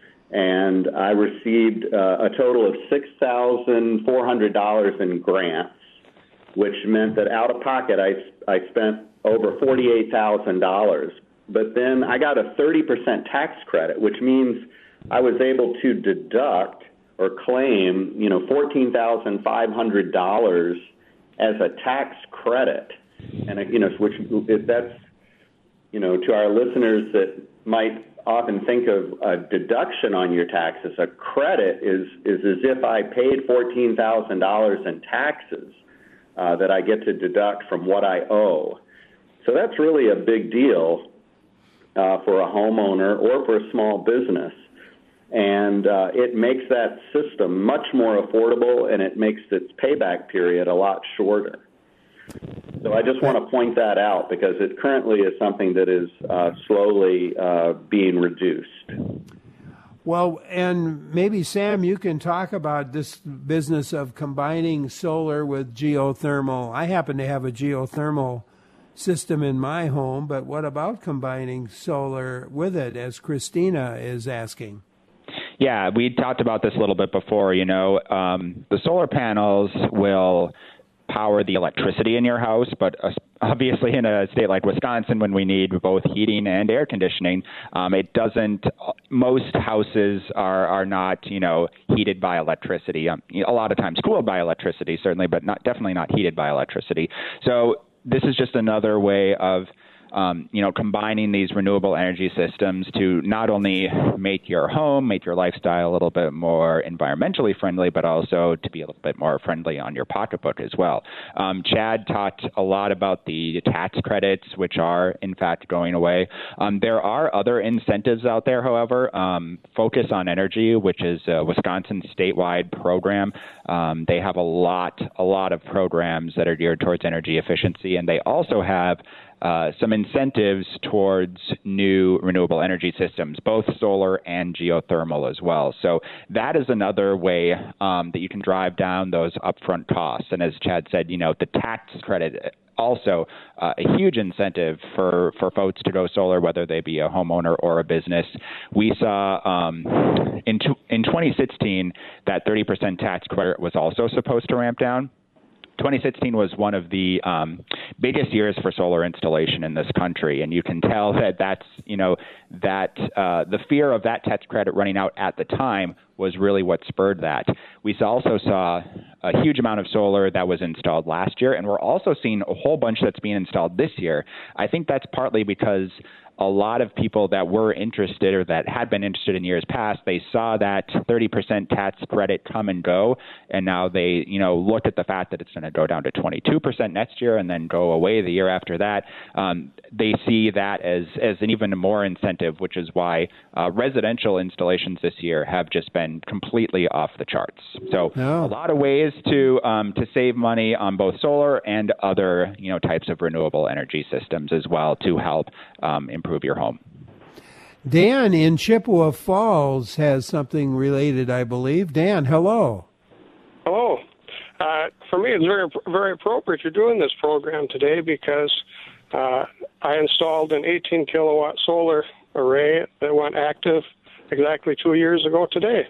and I received uh, a total of six thousand four hundred dollars in grants, which meant that out of pocket I, I spent over forty-eight thousand dollars. But then I got a thirty percent tax credit, which means I was able to deduct or claim, you know, fourteen thousand five hundred dollars as a tax credit. And, you know, which if that's, you know, to our listeners that might often think of a deduction on your taxes, a credit is, is as if I paid fourteen thousand dollars in taxes. Uh, that I get to deduct from what I owe. So that's really a big deal uh, for a homeowner or for a small business. And uh, it makes that system much more affordable, and it makes its payback period a lot shorter. So I just want to point that out because it currently is something that is uh, slowly uh, being reduced. Well, and maybe, Sam, you can talk about this business of combining solar with geothermal. I happen to have a geothermal system in my home, but what about combining solar with it, as Christina is asking? Yeah, we talked about this a little bit before. You know, um, the solar panels will power the electricity in your house, but obviously in a state like Wisconsin, when we need both heating and air conditioning, um, it doesn't, most houses are, are not, you know, heated by electricity. Um, a lot of times cooled by electricity, certainly, but not definitely not heated by electricity. So this is just another way of Um, you know, combining these renewable energy systems to not only make your home, make your lifestyle a little bit more environmentally friendly, but also to be a little bit more friendly on your pocketbook as well. Um, Chad talked a lot about the tax credits, which are, in fact, going away. Um, there are other incentives out there, however. Um, Focus on Energy, which is a Wisconsin statewide program. Um, they have a lot, a lot of programs that are geared towards energy efficiency, and they also have uh, some incentives towards new renewable energy systems, both solar and geothermal as well. So that is another way um, that you can drive down those upfront costs. And as Chad said, you know, the tax credit also uh, a huge incentive for, for folks to go solar, whether they be a homeowner or a business. We saw um, in, to, in twenty sixteen that thirty percent tax credit was also supposed to ramp down. twenty sixteen was one of the um, biggest years for solar installation in this country, and you can tell that that's, you know, that uh, the fear of that tax credit running out at the time was really what spurred that. We also saw a huge amount of solar that was installed last year, and we're also seeing a whole bunch that's being installed this year. I think that's partly because a lot of people that were interested or that had been interested in years past, they saw that thirty percent tax credit come and go, and now they, you know, look at the fact that it's going to go down to twenty-two percent next year and then go away the year after that. Um, they see that as, as an even more incentive, which is why uh, residential installations this year have just been completely off the charts. So oh. a lot of ways to um, to save money on both solar and other, you know, types of renewable energy systems as well to help um, improve your home. Dan in Chippewa Falls has something related, I believe. Dan, hello. Hello. Uh, for me, it's very, very appropriate you're doing this program today because uh, I installed an eighteen kilowatt solar array that went active exactly two years ago today.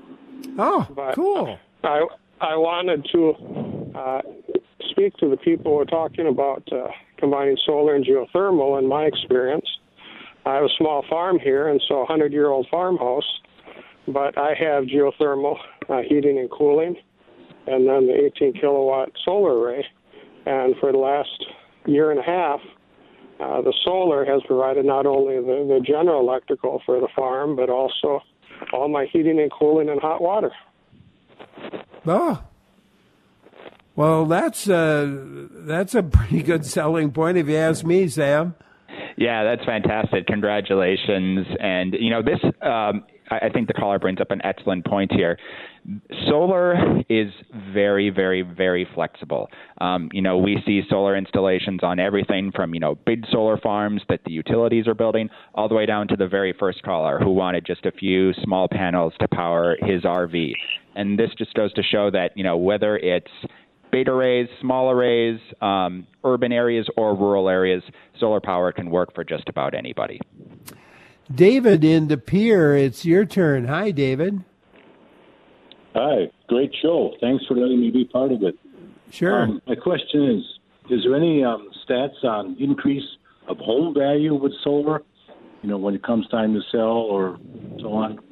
Oh, but cool. I I wanted to uh, speak to the people who are talking about uh, combining solar and geothermal. In my experience, I have a small farm here, and so a hundred-year-old farmhouse, but I have geothermal uh, heating and cooling, and then the eighteen kilowatt solar array. And for the last year and a half, uh, the solar has provided not only the, the general electrical for the farm, but also all my heating and cooling and hot water. Oh. Well, that's uh, that's a pretty good selling point, if you ask me, Sam. Yeah, that's fantastic. Congratulations. And, you know, this, um, I think the caller brings up an excellent point here. Solar is very, very, very flexible. Um, you know, we see solar installations on everything from, you know, big solar farms that the utilities are building all the way down to the very first caller who wanted just a few small panels to power his R V. And this just goes to show that, you know, whether it's big arrays, small arrays, um, urban areas or rural areas, solar power can work for just about anybody. David in De Pere, it's your turn. Hi, David. Hi, great show. Thanks for letting me be part of it. Sure. Um, my question is, is there any um, stats on increase of home value with solar, you know, when it comes time to sell or so on?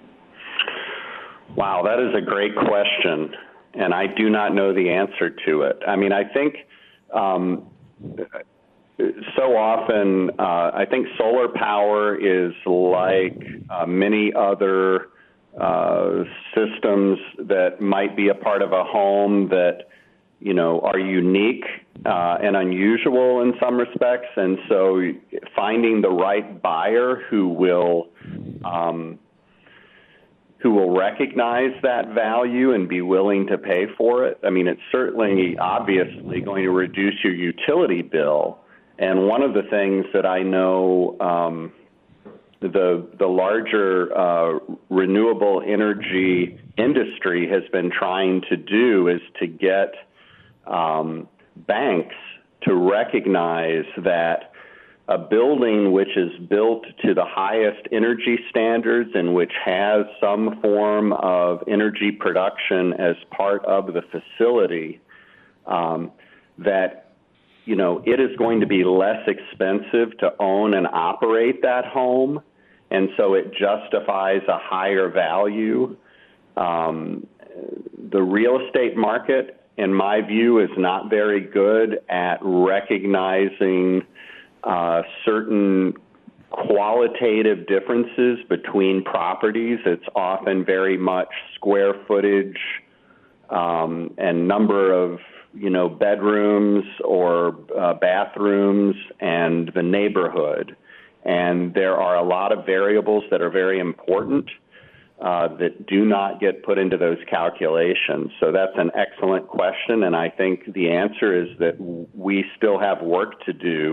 Wow, that is a great question, and I do not know the answer to it. I mean, I think um, so often, uh, I think solar power is like uh, many other uh, systems that might be a part of a home that, you know, are unique uh, and unusual in some respects. And so finding the right buyer who will um, who will recognize that value and be willing to pay for it. I mean, it's certainly obviously going to reduce your utility bill. And one of the things that I know um, the the larger uh, renewable energy industry has been trying to do is to get um, banks to recognize that a building which is built to the highest energy standards and which has some form of energy production as part of the facility, um, that, you know, it is going to be less expensive to own and operate that home, and so it justifies a higher value. Um, the real estate market, in my view, is not very good at recognizing Uh, certain qualitative differences between properties. It's often very much square footage um, and number of, you know, bedrooms or uh, bathrooms and the neighborhood. And there are a lot of variables that are very important uh, that do not get put into those calculations. So that's an excellent question, and I think the answer is that we still have work to do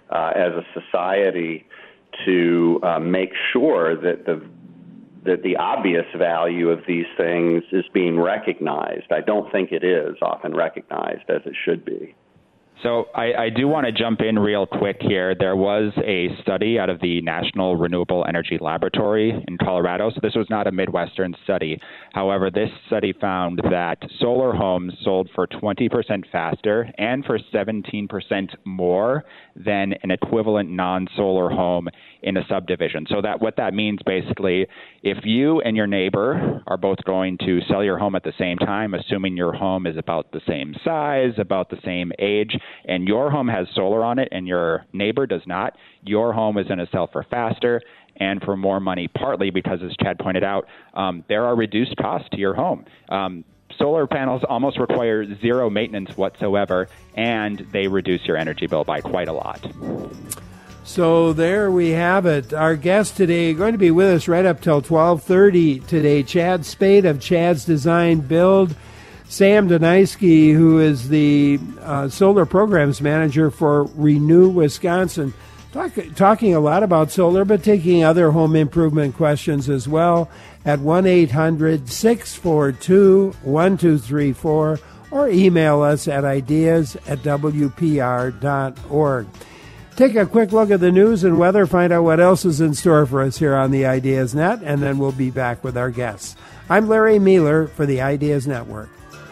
uh, as a society to uh, make sure that the that the obvious value of these things is being recognized. I don't think it is often recognized as it should be. So I, I do want to jump in real quick here. There was a study out of the National Renewable Energy Laboratory in Colorado. So this was not a Midwestern study. However, this study found that solar homes sold for twenty percent faster and for seventeen percent more than an equivalent non-solar home in a subdivision. So that what that means basically, if you and your neighbor are both going to sell your home at the same time, assuming your home is about the same size, about the same age, and your home has solar on it and your neighbor does not, your home is going to sell for faster and for more money, partly because, as Chad pointed out, um, there are reduced costs to your home. Um, solar panels almost require zero maintenance whatsoever, and they reduce your energy bill by quite a lot. So there we have it. Our guest today going to be with us right up till twelve thirty today, Chad Spade of Chad's Design Build. Sam Donaisky, who is the uh, solar programs manager for Renew Wisconsin, talk, talking a lot about solar, but taking other home improvement questions as well at one eight hundred six four two one two three four or email us at ideas at w p r dot org. Take a quick look at the news and weather, find out what else is in store for us here on the Ideas Net, and then we'll be back with our guests. I'm Larry Mueller for the Ideas Network.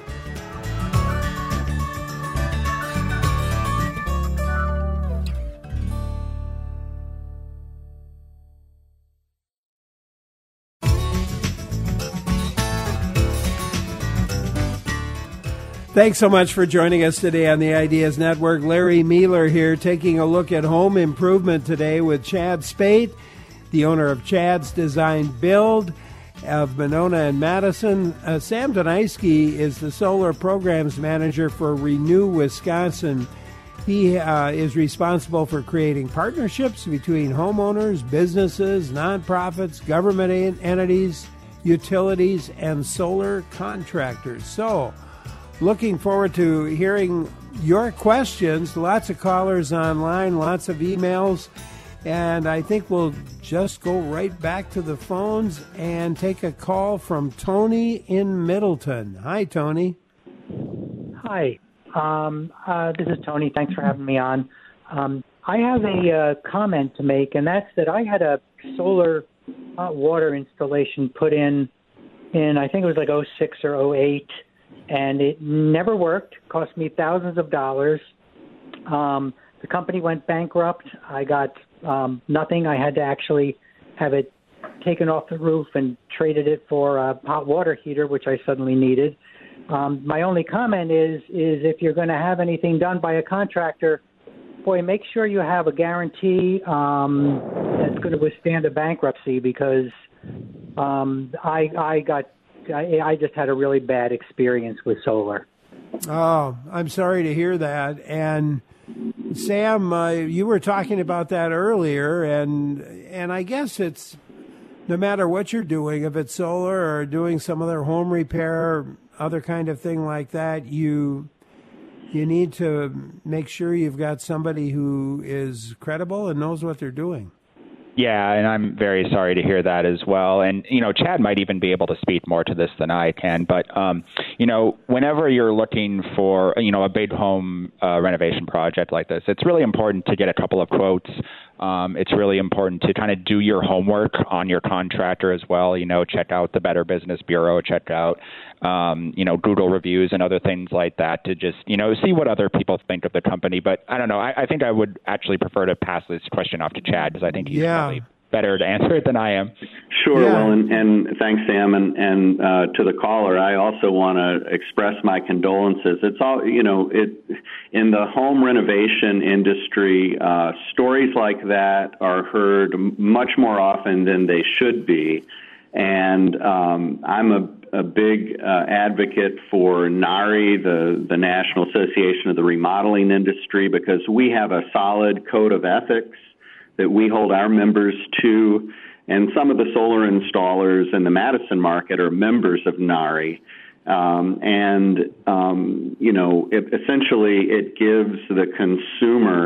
Thanks so much for joining us today on the Ideas Network. Larry Mueller here, taking a look at home improvement today with Chad Spade, the owner of Chad's Design Build of Monona and Madison. Uh, Sam Donaisky is the solar programs manager for Renew Wisconsin. He uh, is responsible for creating partnerships between homeowners, businesses, nonprofits, government entities, utilities, and solar contractors. So, looking forward to hearing your questions. Lots of callers online, lots of emails, and I think we'll just go right back to the phones and take a call from Tony in Middleton. Hi, Tony. Hi. Um, uh, this is Tony. Thanks for having me on. Um, I have a uh, comment to make, and that's that I had a solar hot water installation put in, in I think it was like oh six or oh eight, and it never worked. Cost me thousands of dollars. Um, the company went bankrupt. I got um, nothing. I had to actually have it taken off the roof and traded it for a hot water heater, which I suddenly needed. Um, my only comment is, is if you're going to have anything done by a contractor, boy, make sure you have a guarantee um, that's going to withstand a bankruptcy, because um, I, I got I, I just had a really bad experience with solar. Oh, I'm sorry to hear that. And Sam, uh, you were talking about that earlier, and and I guess it's no matter what you're doing, if it's solar or doing some other home repair, other kind of thing like that, you you need to make sure you've got somebody who is credible and knows what they're doing. Yeah, and I'm very sorry to hear that as well. And, you know, Chad might even be able to speak more to this than I can. But, um, you know, whenever you're looking for, you know, a big home uh, renovation project like this, it's really important to get a couple of quotes. Um, it's really important to kind of do your homework on your contractor as well. You know, check out the Better Business Bureau, check out, um, you know, Google reviews and other things like that to just, you know, see what other people think of the company. But I don't know. I, I think I would actually prefer to pass this question off to Chad, because I think he's yeah. probably better to answer it than I am. Sure. Yeah. Well, and, and thanks, Sam, and, and uh, to the caller, I also want to express my condolences. It's all, you know, it in the home renovation industry, uh, stories like that are heard much more often than they should be. And um, I'm a, a big uh, advocate for NARI, the, the National Association of the Remodeling Industry, because we have a solid code of ethics that we hold our members to, and some of the solar installers in the Madison market are members of NARI. Um, and, um, you know, it, essentially it gives the consumer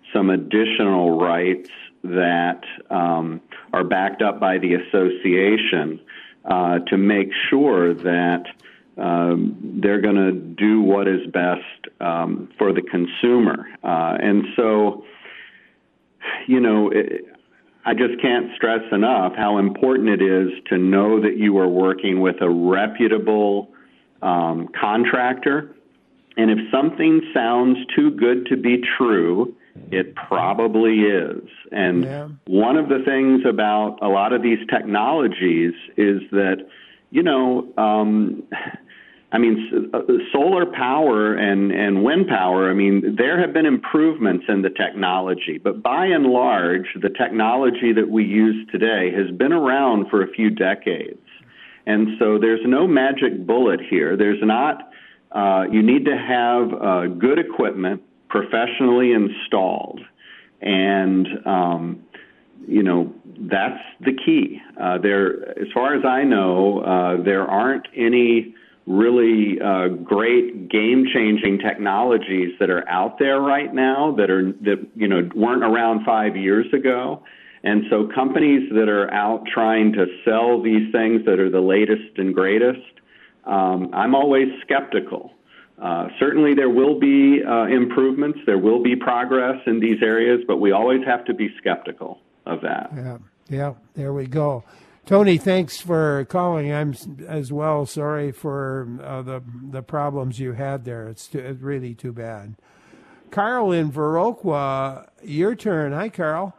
some additional rights that um, are backed up by the association uh, to make sure that um, they're going to do what is best um, for the consumer. Uh, and so, you know, it, I just can't stress enough how important it is to know that you are working with a reputable um, contractor. And if something sounds too good to be true, it probably is. And yeah. one of the things about a lot of these technologies is that, you know, um, I mean, solar power and, and wind power, I mean, there have been improvements in the technology, but by and large, the technology that we use today has been around for a few decades. And so there's no magic bullet here. There's not, uh, you need to have uh, good equipment professionally installed. And, um, you know, that's the key. Uh, there, as far as I know, uh, there aren't any really uh, great game-changing technologies that are out there right now that are that you know weren't around five years ago, and so companies that are out trying to sell these things that are the latest and greatest, um, I'm always skeptical. Uh, certainly, there will be uh, improvements, there will be progress in these areas, but we always have to be skeptical of that. Yeah, yeah. There we go. Tony, thanks for calling. I'm as well sorry for uh, the the problems you had there. It's, too, it's really too bad. Carl in Viroqua, your turn. Hi, Carl.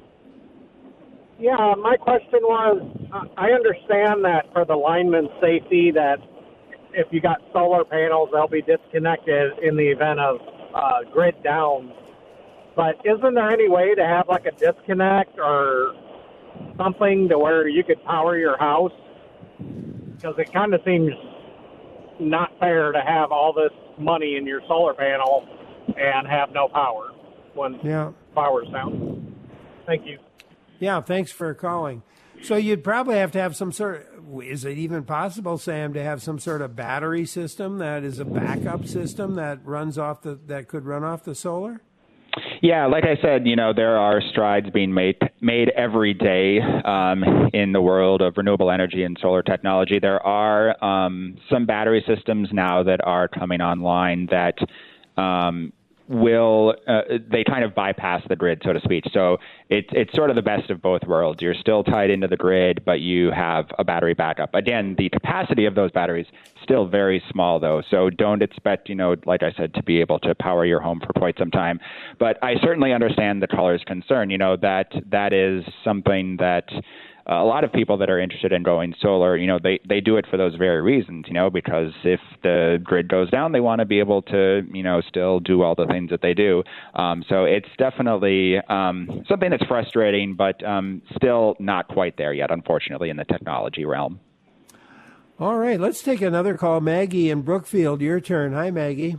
Yeah, my question was, uh, I understand that for the lineman's safety that if you got solar panels, they'll be disconnected in the event of uh, grid down. But isn't there any way to have like a disconnect or something to where you could power your house? Because it kind of seems not fair to have all this money in your solar panel and have no power when yeah. power's down. Thank you. Yeah, thanks for calling. So you'd probably have to have some sort of, is it even possible, Sam, to have some sort of battery system that is a backup system that runs off the, that could run off the solar? Yeah, like I said, you know, there are strides being made made every day um, in the world of renewable energy and solar technology. There are um, some battery systems now that are coming online that um, will uh, they kind of bypass the grid, so to speak. So it's it's sort of the best of both worlds. You're still tied into the grid, but you have a battery backup. Again, the capacity of those batteries still very small, though. So don't expect, you know, like I said, to be able to power your home for quite some time. But I certainly understand the caller's concern. You know, that that is something that a lot of people that are interested in going solar, you know, they, they do it for those very reasons, you know, because if the grid goes down, they want to be able to, you know, still do all the things that they do. Um, so it's definitely um, something that's frustrating, but um, still not quite there yet, unfortunately, in the technology realm. All right, let's take another call. Maggie in Brookfield, your turn. Hi, Maggie.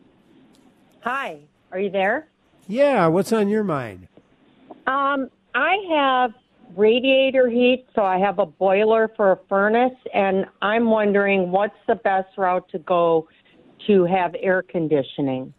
Hi, are you there? Yeah, what's on your mind? Um, I have radiator heat, so I have a boiler for a furnace, and I'm wondering what's the best route to go to have air conditioning.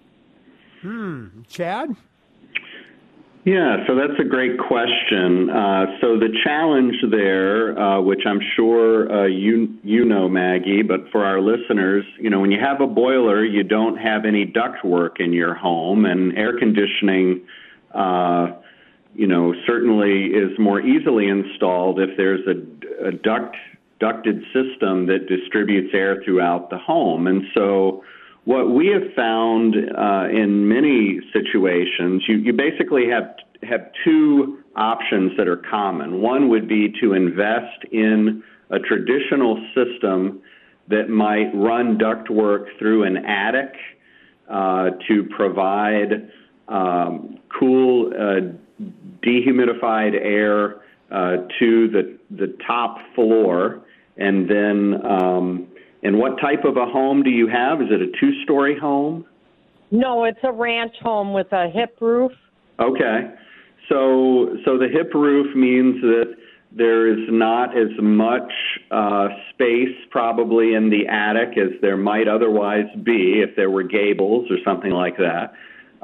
Hmm, Chad? Yeah, so that's a great question. Uh, so the challenge there, uh, which I'm sure uh, you you know, Maggie, but for our listeners, you know, when you have a boiler, you don't have any ductwork in your home, and air conditioning uh you know, certainly is more easily installed if there's a, a duct ducted system that distributes air throughout the home. And so what we have found uh, in many situations, you, you basically have have two options that are common. One would be to invest in a traditional system that might run ductwork through an attic uh, to provide um, cool uh, dehumidified air uh, to the the top floor, and then um, and what type of a home do you have? Is it a two-story home? No, it's a ranch home with a hip roof. Okay, so so the hip roof means that there is not as much uh, space probably in the attic as there might otherwise be if there were gables or something like that.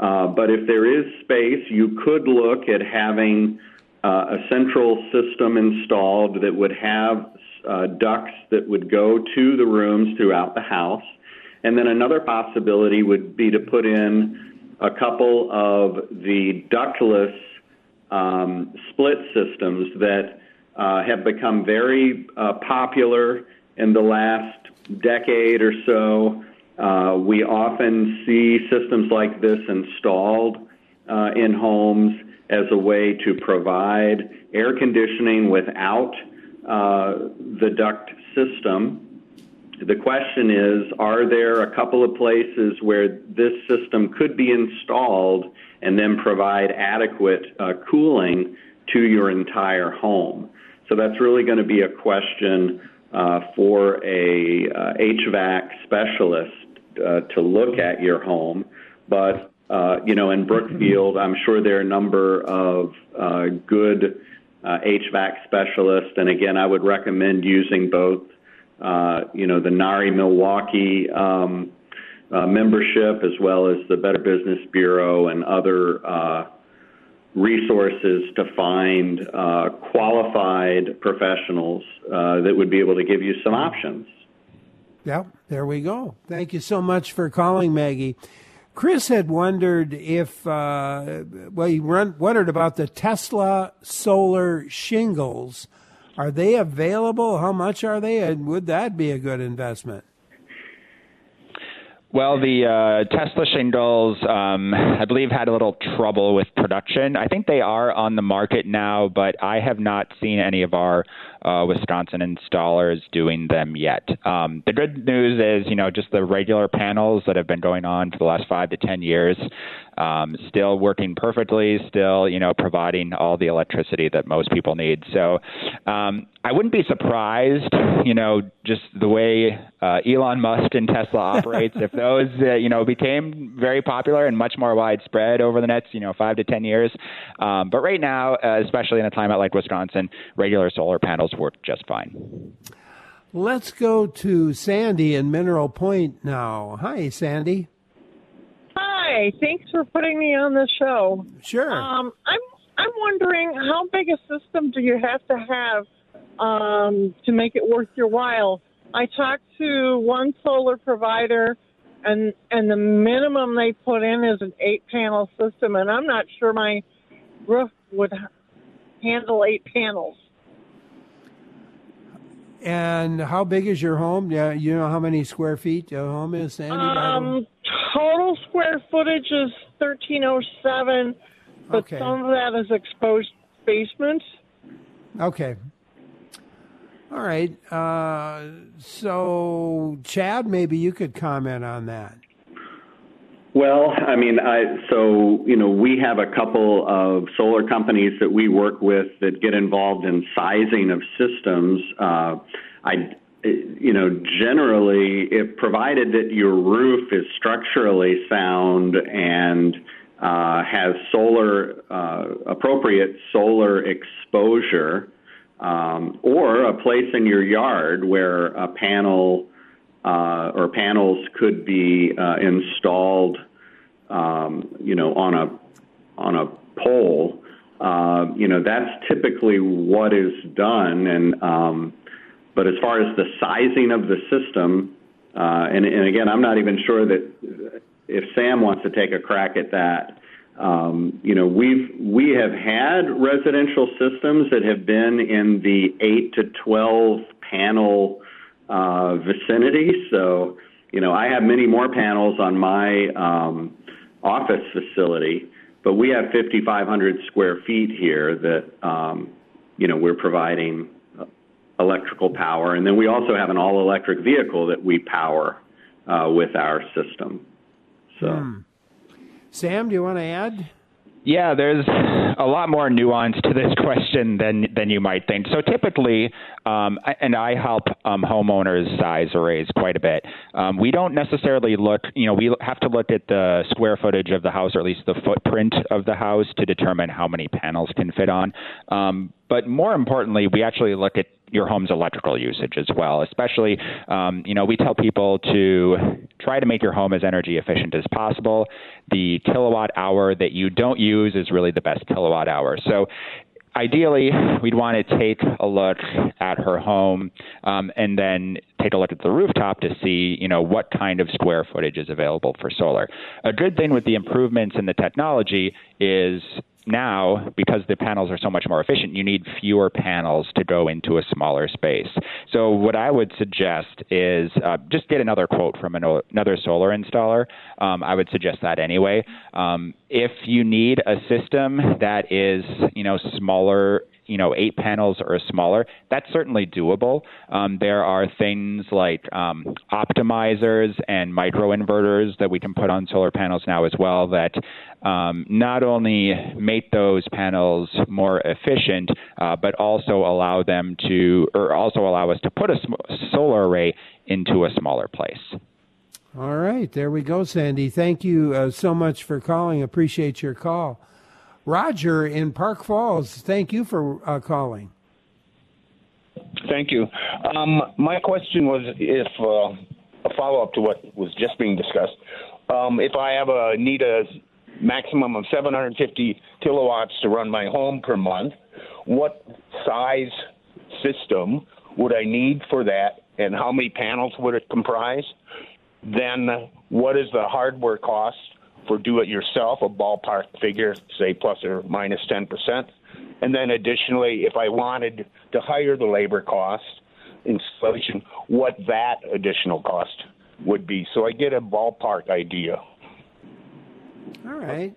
Uh, but if there is space, you could look at having uh, a central system installed that would have uh, ducts that would go to the rooms throughout the house. And then another possibility would be to put in a couple of the ductless um, split systems that uh, have become very uh, popular in the last decade or so. Uh, we often see systems like this installed uh, in homes as a way to provide air conditioning without uh, the duct system. The question is, are there a couple of places where this system could be installed and then provide adequate uh, cooling to your entire home? So that's really going to be a question uh, for a uh, H V A C specialist uh, to look at your home. But, uh, you know, in Brookfield, I'm sure there are a number of uh, good uh, H V A C specialists. And again, I would recommend using both Uh, you know, the NARI Milwaukee um, uh, membership, as well as the Better Business Bureau and other uh, resources to find uh, qualified professionals uh, that would be able to give you some options. Yeah, there we go. Thank you so much for calling, Maggie. Chris had wondered if, uh, well, he run, wondered about the Tesla solar shingles. Are they available? How much are they? And would that be a good investment? Well, the uh, Tesla shingles, um, I believe, had a little trouble with production. I think they are on the market now, but I have not seen any of our uh, Wisconsin installers doing them yet. Um, the good news is, you know, just the regular panels that have been going on for the last five to ten years, um, still working perfectly, still, you know, providing all the electricity that most people need. So um, I wouldn't be surprised, you know, just the way uh, Elon Musk and Tesla operates, if those, uh, you know, became very popular and much more widespread over the next, you know, five to ten years. Um, but right now, uh, especially in a climate like Wisconsin, regular solar panels work just fine. Let's go to Sandy in Mineral Point now. Hi, Sandy. Hi, thanks for putting me on the show. Sure. Um, I'm I'm wondering, how big a system do you have to have um, to make it worth your while? I talked to one solar provider, and and the minimum they put in is an eight-panel system, and I'm not sure my roof would handle eight panels. And how big is your home? Yeah, you know how many square feet your home is, Sandy? Um, total square footage is thirteen oh seven, but okay. some of that is exposed basement. Okay. All right. Uh, so, Chad, maybe you could comment on that. Well, I mean, I, so, you know, we have a couple of solar companies that we work with that get involved in sizing of systems. Uh, I, you know, generally, if provided that your roof is structurally sound and uh, has solar, uh, appropriate solar exposure, um, or a place in your yard where a panel Uh, or panels could be uh, installed, um, you know, on a on a pole. Uh, you know, that's typically what is done. And um, but as far as the sizing of the system, uh, and, and again, I'm not even sure that if Sam wants to take a crack at that. Um, you know, we've we have had residential systems that have been in the eight to twelve panel Uh, vicinity. So, you know, I have many more panels on my um, office facility, but we have fifty-five hundred square feet here that, um, you know, we're providing electrical power. And then we also have an all-electric vehicle that we power uh, with our system. So, hmm. Sam, do you want to add? Yeah, there's a lot more nuance to this question than than you might think. So typically, um, and I help um, homeowners size arrays quite a bit. Um, we don't necessarily look, you know, we have to look at the square footage of the house, or at least the footprint of the house, to determine how many panels can fit on. Um, but more importantly, we actually look at your home's electrical usage as well. Especially, um, you know, we tell people to try to make your home as energy efficient as possible. The kilowatt hour that you don't use is really the best kilowatt hour. So ideally, we'd want to take a look at her home um, and then take a look at the rooftop to see, you know, what kind of square footage is available for solar. A good thing with the improvements in the technology is now, because the panels are so much more efficient, you need fewer panels to go into a smaller space. So what I would suggest is uh, just get another quote from an, another solar installer. Um, I would suggest that anyway. Um, if you need a system that is, you know, smaller, you know, eight panels or smaller, that's certainly doable. Um, there are things like um, optimizers and microinverters that we can put on solar panels now as well that um, not only make those panels more efficient, uh, but also allow them to, or also allow us to put a sm- solar array into a smaller place. All right, there we go, Sandy. Thank you uh, so much for calling. Appreciate your call. Roger in Park Falls, thank you for uh, calling. Thank you. Um, my question was if uh, a follow-up to what was just being discussed. Um, if I have a need a maximum of seven hundred fifty kilowatts to run my home per month, what size system would I need for that, and how many panels would it comprise? Then what is the hardware cost for do-it-yourself, a ballpark figure, say plus or minus ten percent. And then additionally, if I wanted to hire the labor cost, installation, what that additional cost would be. So I get a ballpark idea. All right.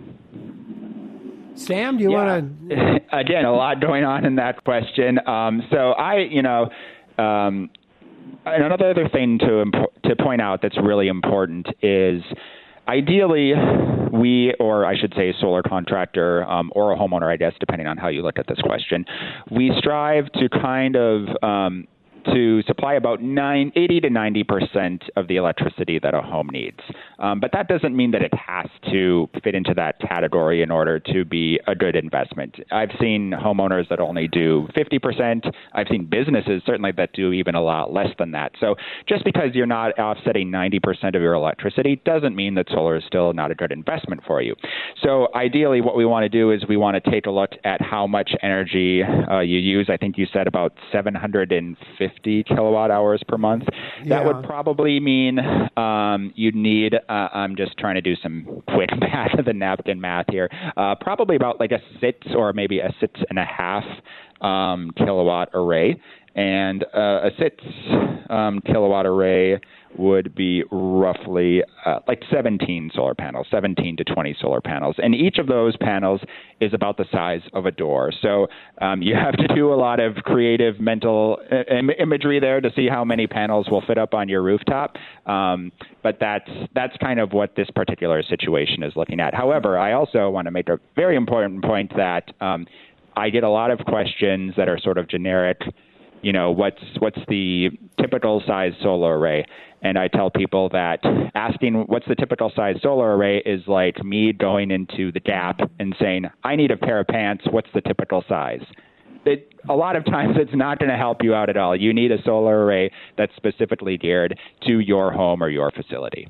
Sam, do you yeah. want to? Again, a lot going on in that question. Um, so I, you know, um, another other thing to to point out that's really important is, ideally, we, or I should say a solar contractor um, or a homeowner, I guess, depending on how you look at this question, we strive to kind of um, to supply about nine, eighty to ninety percent of the electricity that a home needs. Um, but that doesn't mean that it has to fit into that category in order to be a good investment. I've seen homeowners that only do fifty percent. I've seen businesses certainly that do even a lot less than that. So just because you're not offsetting ninety percent of your electricity doesn't mean that solar is still not a good investment for you. So ideally what we want to do is we want to take a look at how much energy uh, you use. I think you said about seven hundred fifty kilowatt hours per month. Yeah. That would probably mean um, you'd need, uh, I'm just trying to do some quick back of the napkin math here, uh, probably about like a six or maybe a six and a half um, kilowatt array. And uh, a six um, kilowatt array would be roughly uh, like seventeen solar panels, seventeen to twenty solar panels. And each of those panels is about the size of a door. So um, you have to do a lot of creative mental im- imagery there to see how many panels will fit up on your rooftop. Um, but that's that's kind of what this particular situation is looking at. However, I also want to make a very important point that um, I get a lot of questions that are sort of generic. You know, what's what's the typical size solar array? And I tell people that asking what's the typical size solar array is like me going into the Gap and saying, I need a pair of pants. What's the typical size? It, a lot of times it's not going to help you out at all. You need a solar array that's specifically geared to your home or your facility.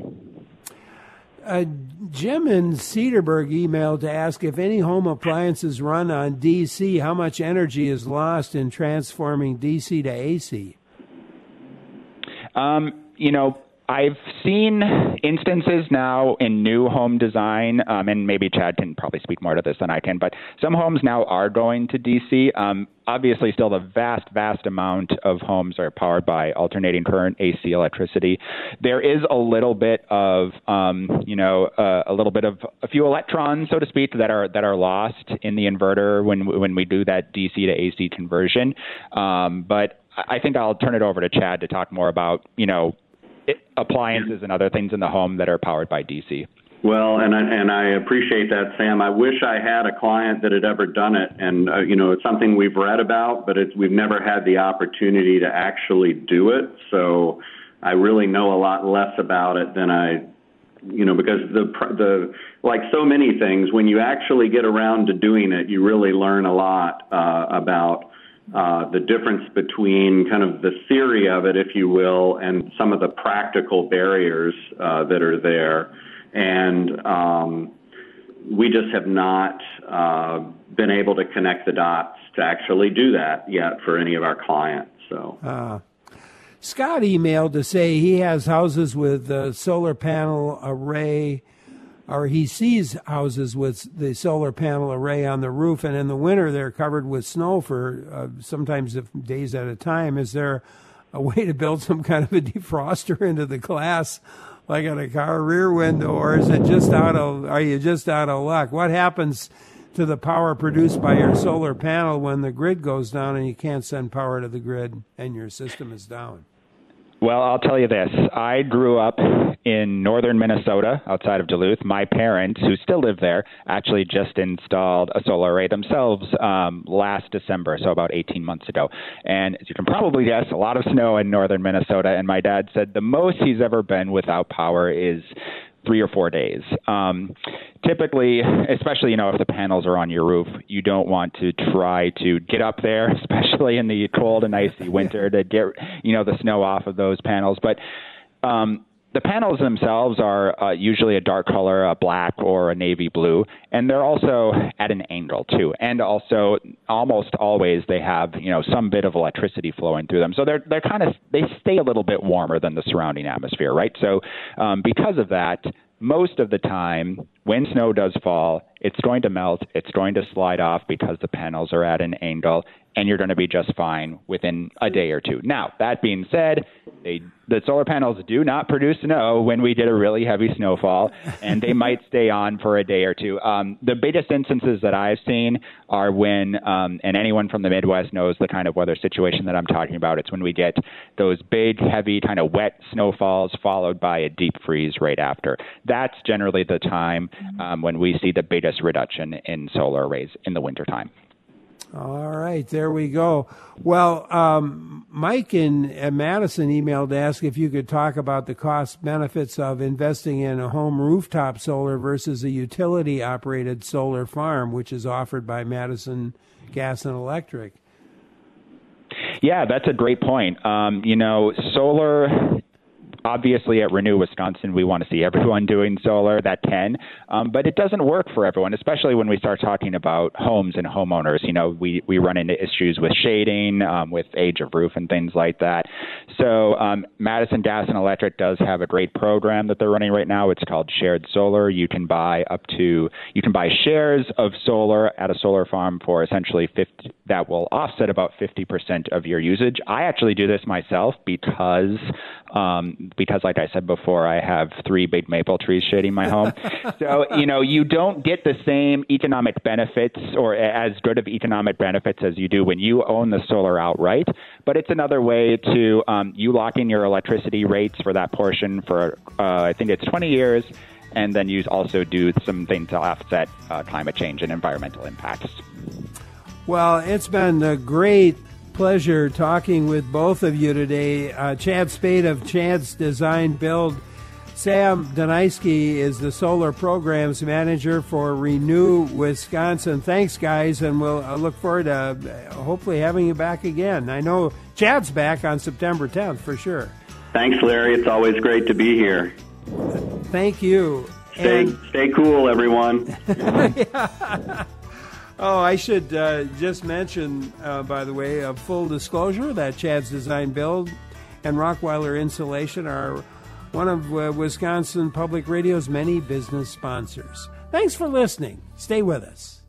Uh, Jim in Cedarburg emailed to ask if any home appliances run on D C, how much energy is lost in transforming D C to A C? Um, you know, I've seen instances now in new home design, um, and maybe Chad can probably speak more to this than I can, but some homes now are going to D C. Um, obviously, still the vast, vast amount of homes are powered by alternating current A C electricity. There is a little bit of, um, you know, uh, a little bit of a few electrons, so to speak, that are that are lost in the inverter when when we do that D C to A C conversion. Um, but I think I'll turn it over to Chad to talk more about, you know, It, appliances and other things in the home that are powered by D C. Well, and I, and I appreciate that, Sam. I wish I had a client that had ever done it, and uh, you know, it's something we've read about, but it's, we've never had the opportunity to actually do it. So I really know a lot less about it than I, you know, because the the like so many things, when you actually get around to doing it, you really learn a lot uh, about uh, the difference between kind of the theory of it, if you will, and some of the practical barriers uh, that are there. And um, we just have not uh, been able to connect the dots to actually do that yet for any of our clients. So, uh, Scott emailed to say he has houses with a solar panel array, or he sees houses with the solar panel array on the roof, and in the winter they're covered with snow for uh, sometimes days at a time. Is there a way to build some kind of a defroster into the glass, like on a car rear window, or is it just out of? Are you just out of luck? What happens to the power produced by your solar panel when the grid goes down and you can't send power to the grid and your system is down? Well, I'll tell you this. I grew up in northern Minnesota, outside of Duluth. My parents, who still live there, actually just installed a solar array themselves um, last December, so about eighteen months ago. And as you can probably guess, a lot of snow in northern Minnesota. And my dad said the most he's ever been without power is three or four days. Um, typically, especially, you know, if the panels are on your roof, you don't want to try to get up there, especially in the cold and icy winter, to get, you know, the snow off of those panels. But um, the panels themselves are uh, usually a dark color, a black or a navy blue, and they're also at an angle too. And also, almost always they have, you know, some bit of electricity flowing through them. So they're they're kind of they stay a little bit warmer than the surrounding atmosphere, right? So um, because of that, most of the time, when snow does fall, it's going to melt, it's going to slide off because the panels are at an angle, and you're going to be just fine within a day or two. Now, that being said, they, the solar panels do not produce snow when we get a really heavy snowfall, and they might stay on for a day or two. Um, the biggest instances that I've seen are when, um, and anyone from the Midwest knows the kind of weather situation that I'm talking about, it's when we get those big, heavy, kind of wet snowfalls followed by a deep freeze right after. That's generally the time um, when we see the biggest reduction in solar arrays in the wintertime. All right, there we go. Well, um, Mike in uh, Madison emailed to ask if you could talk about the cost benefits of investing in a home rooftop solar versus a utility-operated solar farm, which is offered by Madison Gas and Electric. Yeah, that's a great point. Um, you know, solar... Obviously, at Renew Wisconsin, we want to see everyone doing solar that can, um, but it doesn't work for everyone, especially when we start talking about homes and homeowners. You know, we, we run into issues with shading, um, with age of roof and things like that. So um, Madison Gas and Electric does have a great program that they're running right now. It's called Shared Solar. You can buy up to, you can buy shares of solar at a solar farm for essentially fifty, that will offset about fifty percent of your usage. I actually do this myself because Um, because, like I said before, I have three big maple trees shading my home. So, you know, you don't get the same economic benefits or as good of economic benefits as you do when you own the solar outright. But it's another way to um, you lock in your electricity rates for that portion for, uh, I think it's twenty years. And then you also do some things to offset uh, climate change and environmental impacts. Well, it's been a great pleasure talking with both of you today. Uh, Chad Spade of Chad's Design Build. Sam Donisky is the Solar Programs Manager for Renew Wisconsin. Thanks, guys, and we'll uh, look forward to uh, hopefully having you back again. I know Chad's back on September tenth for sure. Thanks, Larry. It's always great to be here. Thank you. Stay, and, stay cool, everyone. yeah. Oh, I should uh, just mention, uh, by the way, a full disclosure that Chad's Design Build and Rockweiler Insulation are one of uh, Wisconsin Public Radio's many business sponsors. Thanks for listening. Stay with us.